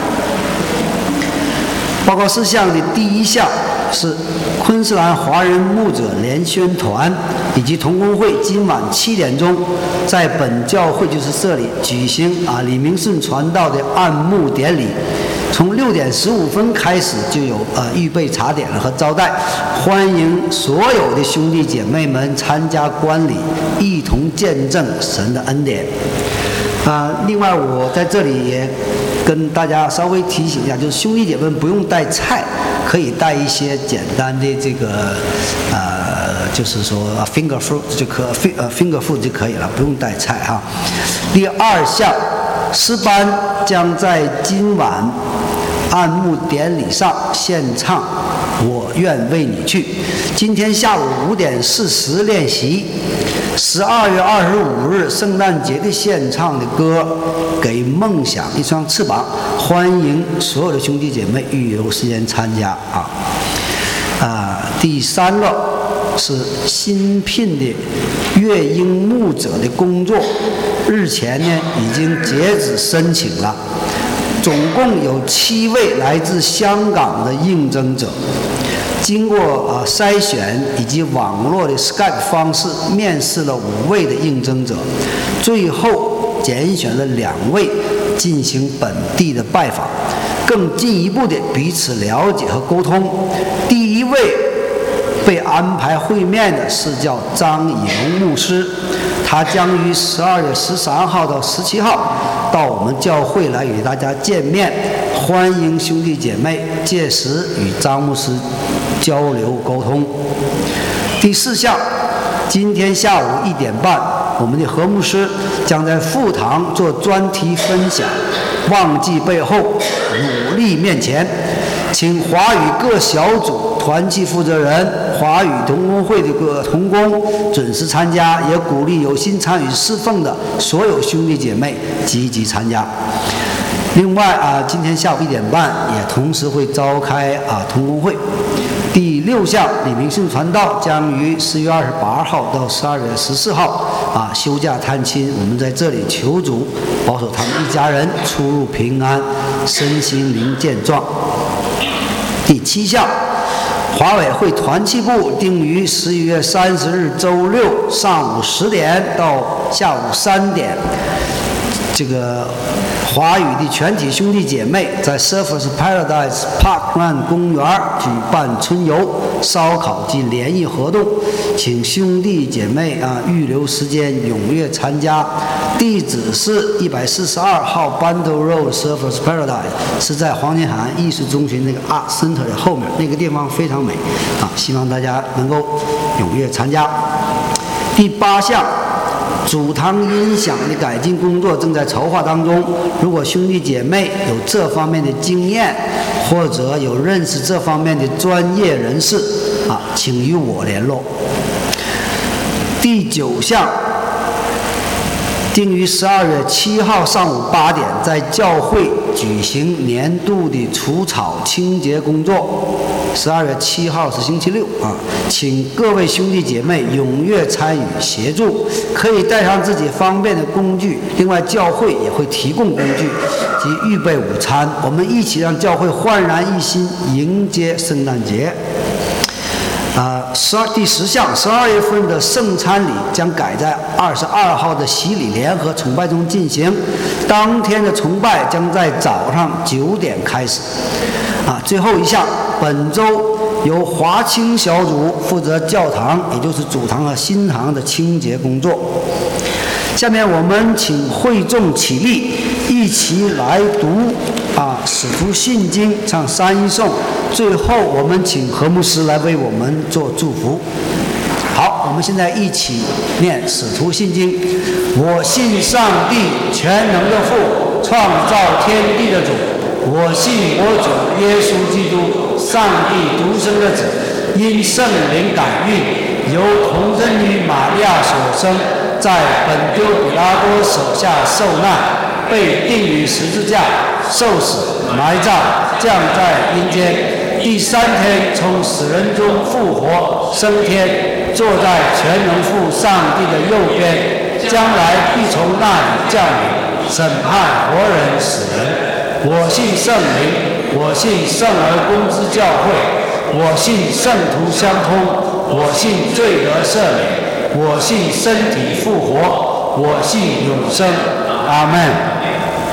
Speaker 2: 报告事项的第一项是昆士兰华人牧者联宣团以及同工会今晚七点钟在本教会，就是这里举行啊李明顺传道的按牧典礼。从六点十五分开始就有呃预备茶点和招待，欢迎所有的兄弟姐妹们参加观礼，一同见证神的恩典。啊，另外我在这里也跟大家稍微提醒一下，就是兄弟姐妹们不用带菜，可以带一些简单的这个呃，就是说 finger food 就可呃 finger food 就可以了，不用带菜哈。第二项，诗班将在今晚按牧典礼上献唱《我愿为你去》。今天下午五点四十练习。十二月二十五日圣诞节的献唱的歌《给梦想一双翅膀》，欢迎所有的兄弟姐妹预留时间参加啊！啊，第三个是新聘的乐音牧者的工作，日前呢已经截止申请了，总共有七位来自香港的应征者。经过啊筛选以及网络的 Skype 方式，面试了五位的应征者，最后拣选了两位进行本地的拜访，更进一步的彼此了解和沟通。第一位被安排会面的是叫张以荣牧师，他将于十二月十三号到十七号到我们教会来与大家见面，欢迎兄弟姐妹届时与张牧师交流沟通。第四项，今天下午一点半我们的何牧师将在副堂做专题分享，忘记背后，努力面前。请华语各小组团契负责人、华语同工会的各同工准时参加，也鼓励有心参与侍奉的所有兄弟姐妹积极参加。另外啊，今天下午一点半也同时会召开啊同工会。第六项，李明信传道将于四月二十八号到十二月十四号啊休假探亲，我们在这里求主保守他们一家人出入平安，身心灵健壮。第七项，华委会团契部定于十一月三十日周六上午十点到下午三点，这个华语的全体兄弟姐妹在 Surfers Paradise Parkland 公园举办春游、烧烤及联谊活动，请兄弟姐妹啊预留时间踊跃参加。地址是一百四十二号 Bundle Road Surfers Paradise， 是在黄金海岸艺术中心那个 Art Center 的后面，那个地方非常美啊，希望大家能够踊跃参加。第八项，主堂音响的改进工作正在筹划当中，如果兄弟姐妹有这方面的经验，或者有认识这方面的专业人士啊，请与我联络。第九项，定于十二月七号上午八点，在教会举行年度的除草清洁工作。十二月七号是星期六啊，请各位兄弟姐妹踊跃参与协助，可以带上自己方便的工具。另外，教会也会提供工具及预备午餐，我们一起让教会焕然一新，迎接圣诞节。啊，十二第十项，十二月份的圣餐礼将改在二十二号的洗礼联合崇拜中进行，当天的崇拜将在早上九点开始。啊，最后一项，本周由华清小组负责教堂，也就是主堂和新堂的清洁工作。下面我们请会众起立，一起来读啊《使徒信经》，唱三一颂。最后，我们请何牧师来为我们做祝福。好，我们现在一起念《使徒信经》。我信上帝全能的父，创造天地的主。我信我主耶稣基督，上帝独生的子，因圣灵感孕，由童贞女玛利亚所生，在本丢彼拉多手下受难，被钉于十字架，受死，埋葬，降在阴间。第三天从死人中复活，升天，坐在全能父上帝的右边，将来必从那里降临，审判活人死人。我信圣灵，我信圣而公之教会，我信圣徒相通，我信罪得赦免，我信身体复活，我信永生。阿们。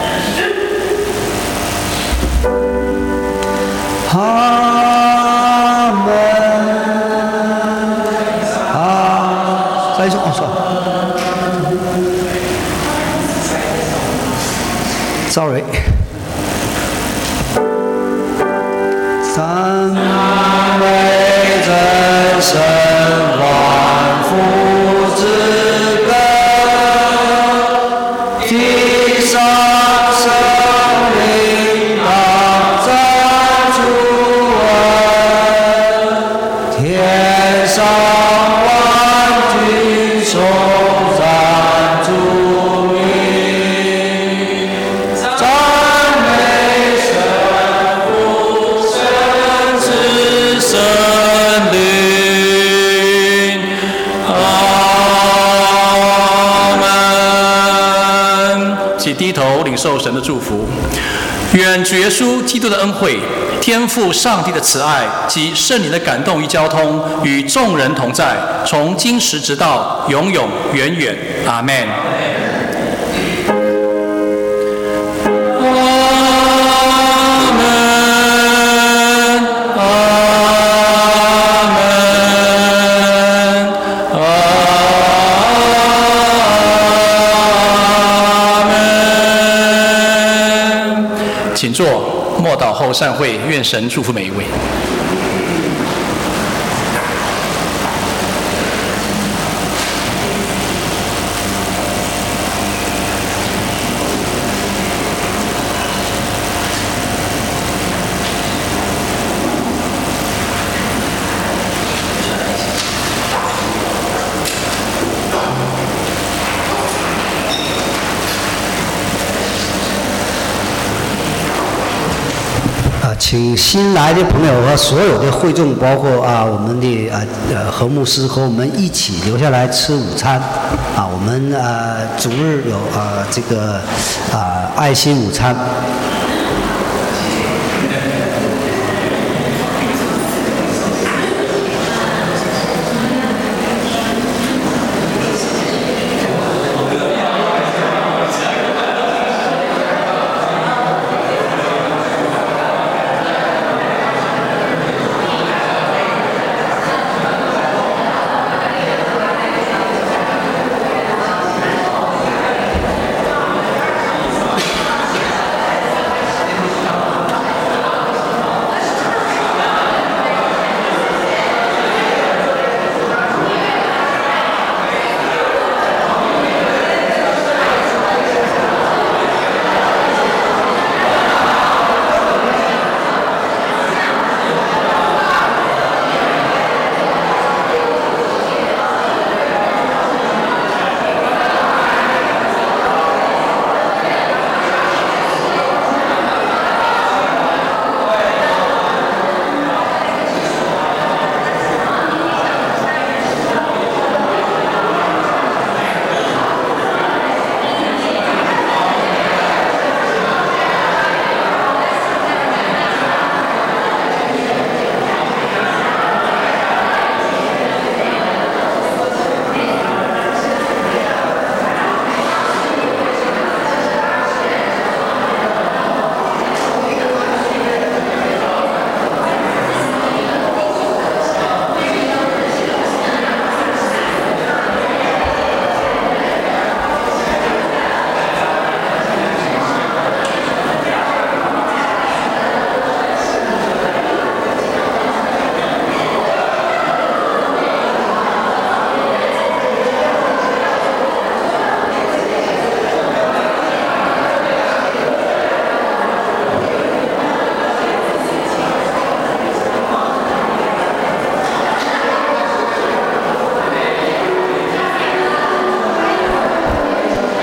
Speaker 2: 阿门。啊，再一首，哦，算了 ，sorry。赞美真神万福之根，地上生灵当赞主恩，天上万军颂赞主名，赞美神父神之神灵，阿门。
Speaker 1: 请低头领受神的祝福。愿主耶稣基督的恩惠、天父上帝的慈爱及圣灵的感动与交通，与众人同在，从今时直到永永远远。阿们。请坐，默祷后散会，愿神祝福每一位。
Speaker 2: 请新来的朋友和所有的会众，包括啊我们的呃呃何牧师和我们一起留下来吃午餐。啊，我们呃主日有啊、呃、这个啊、呃、爱心午餐。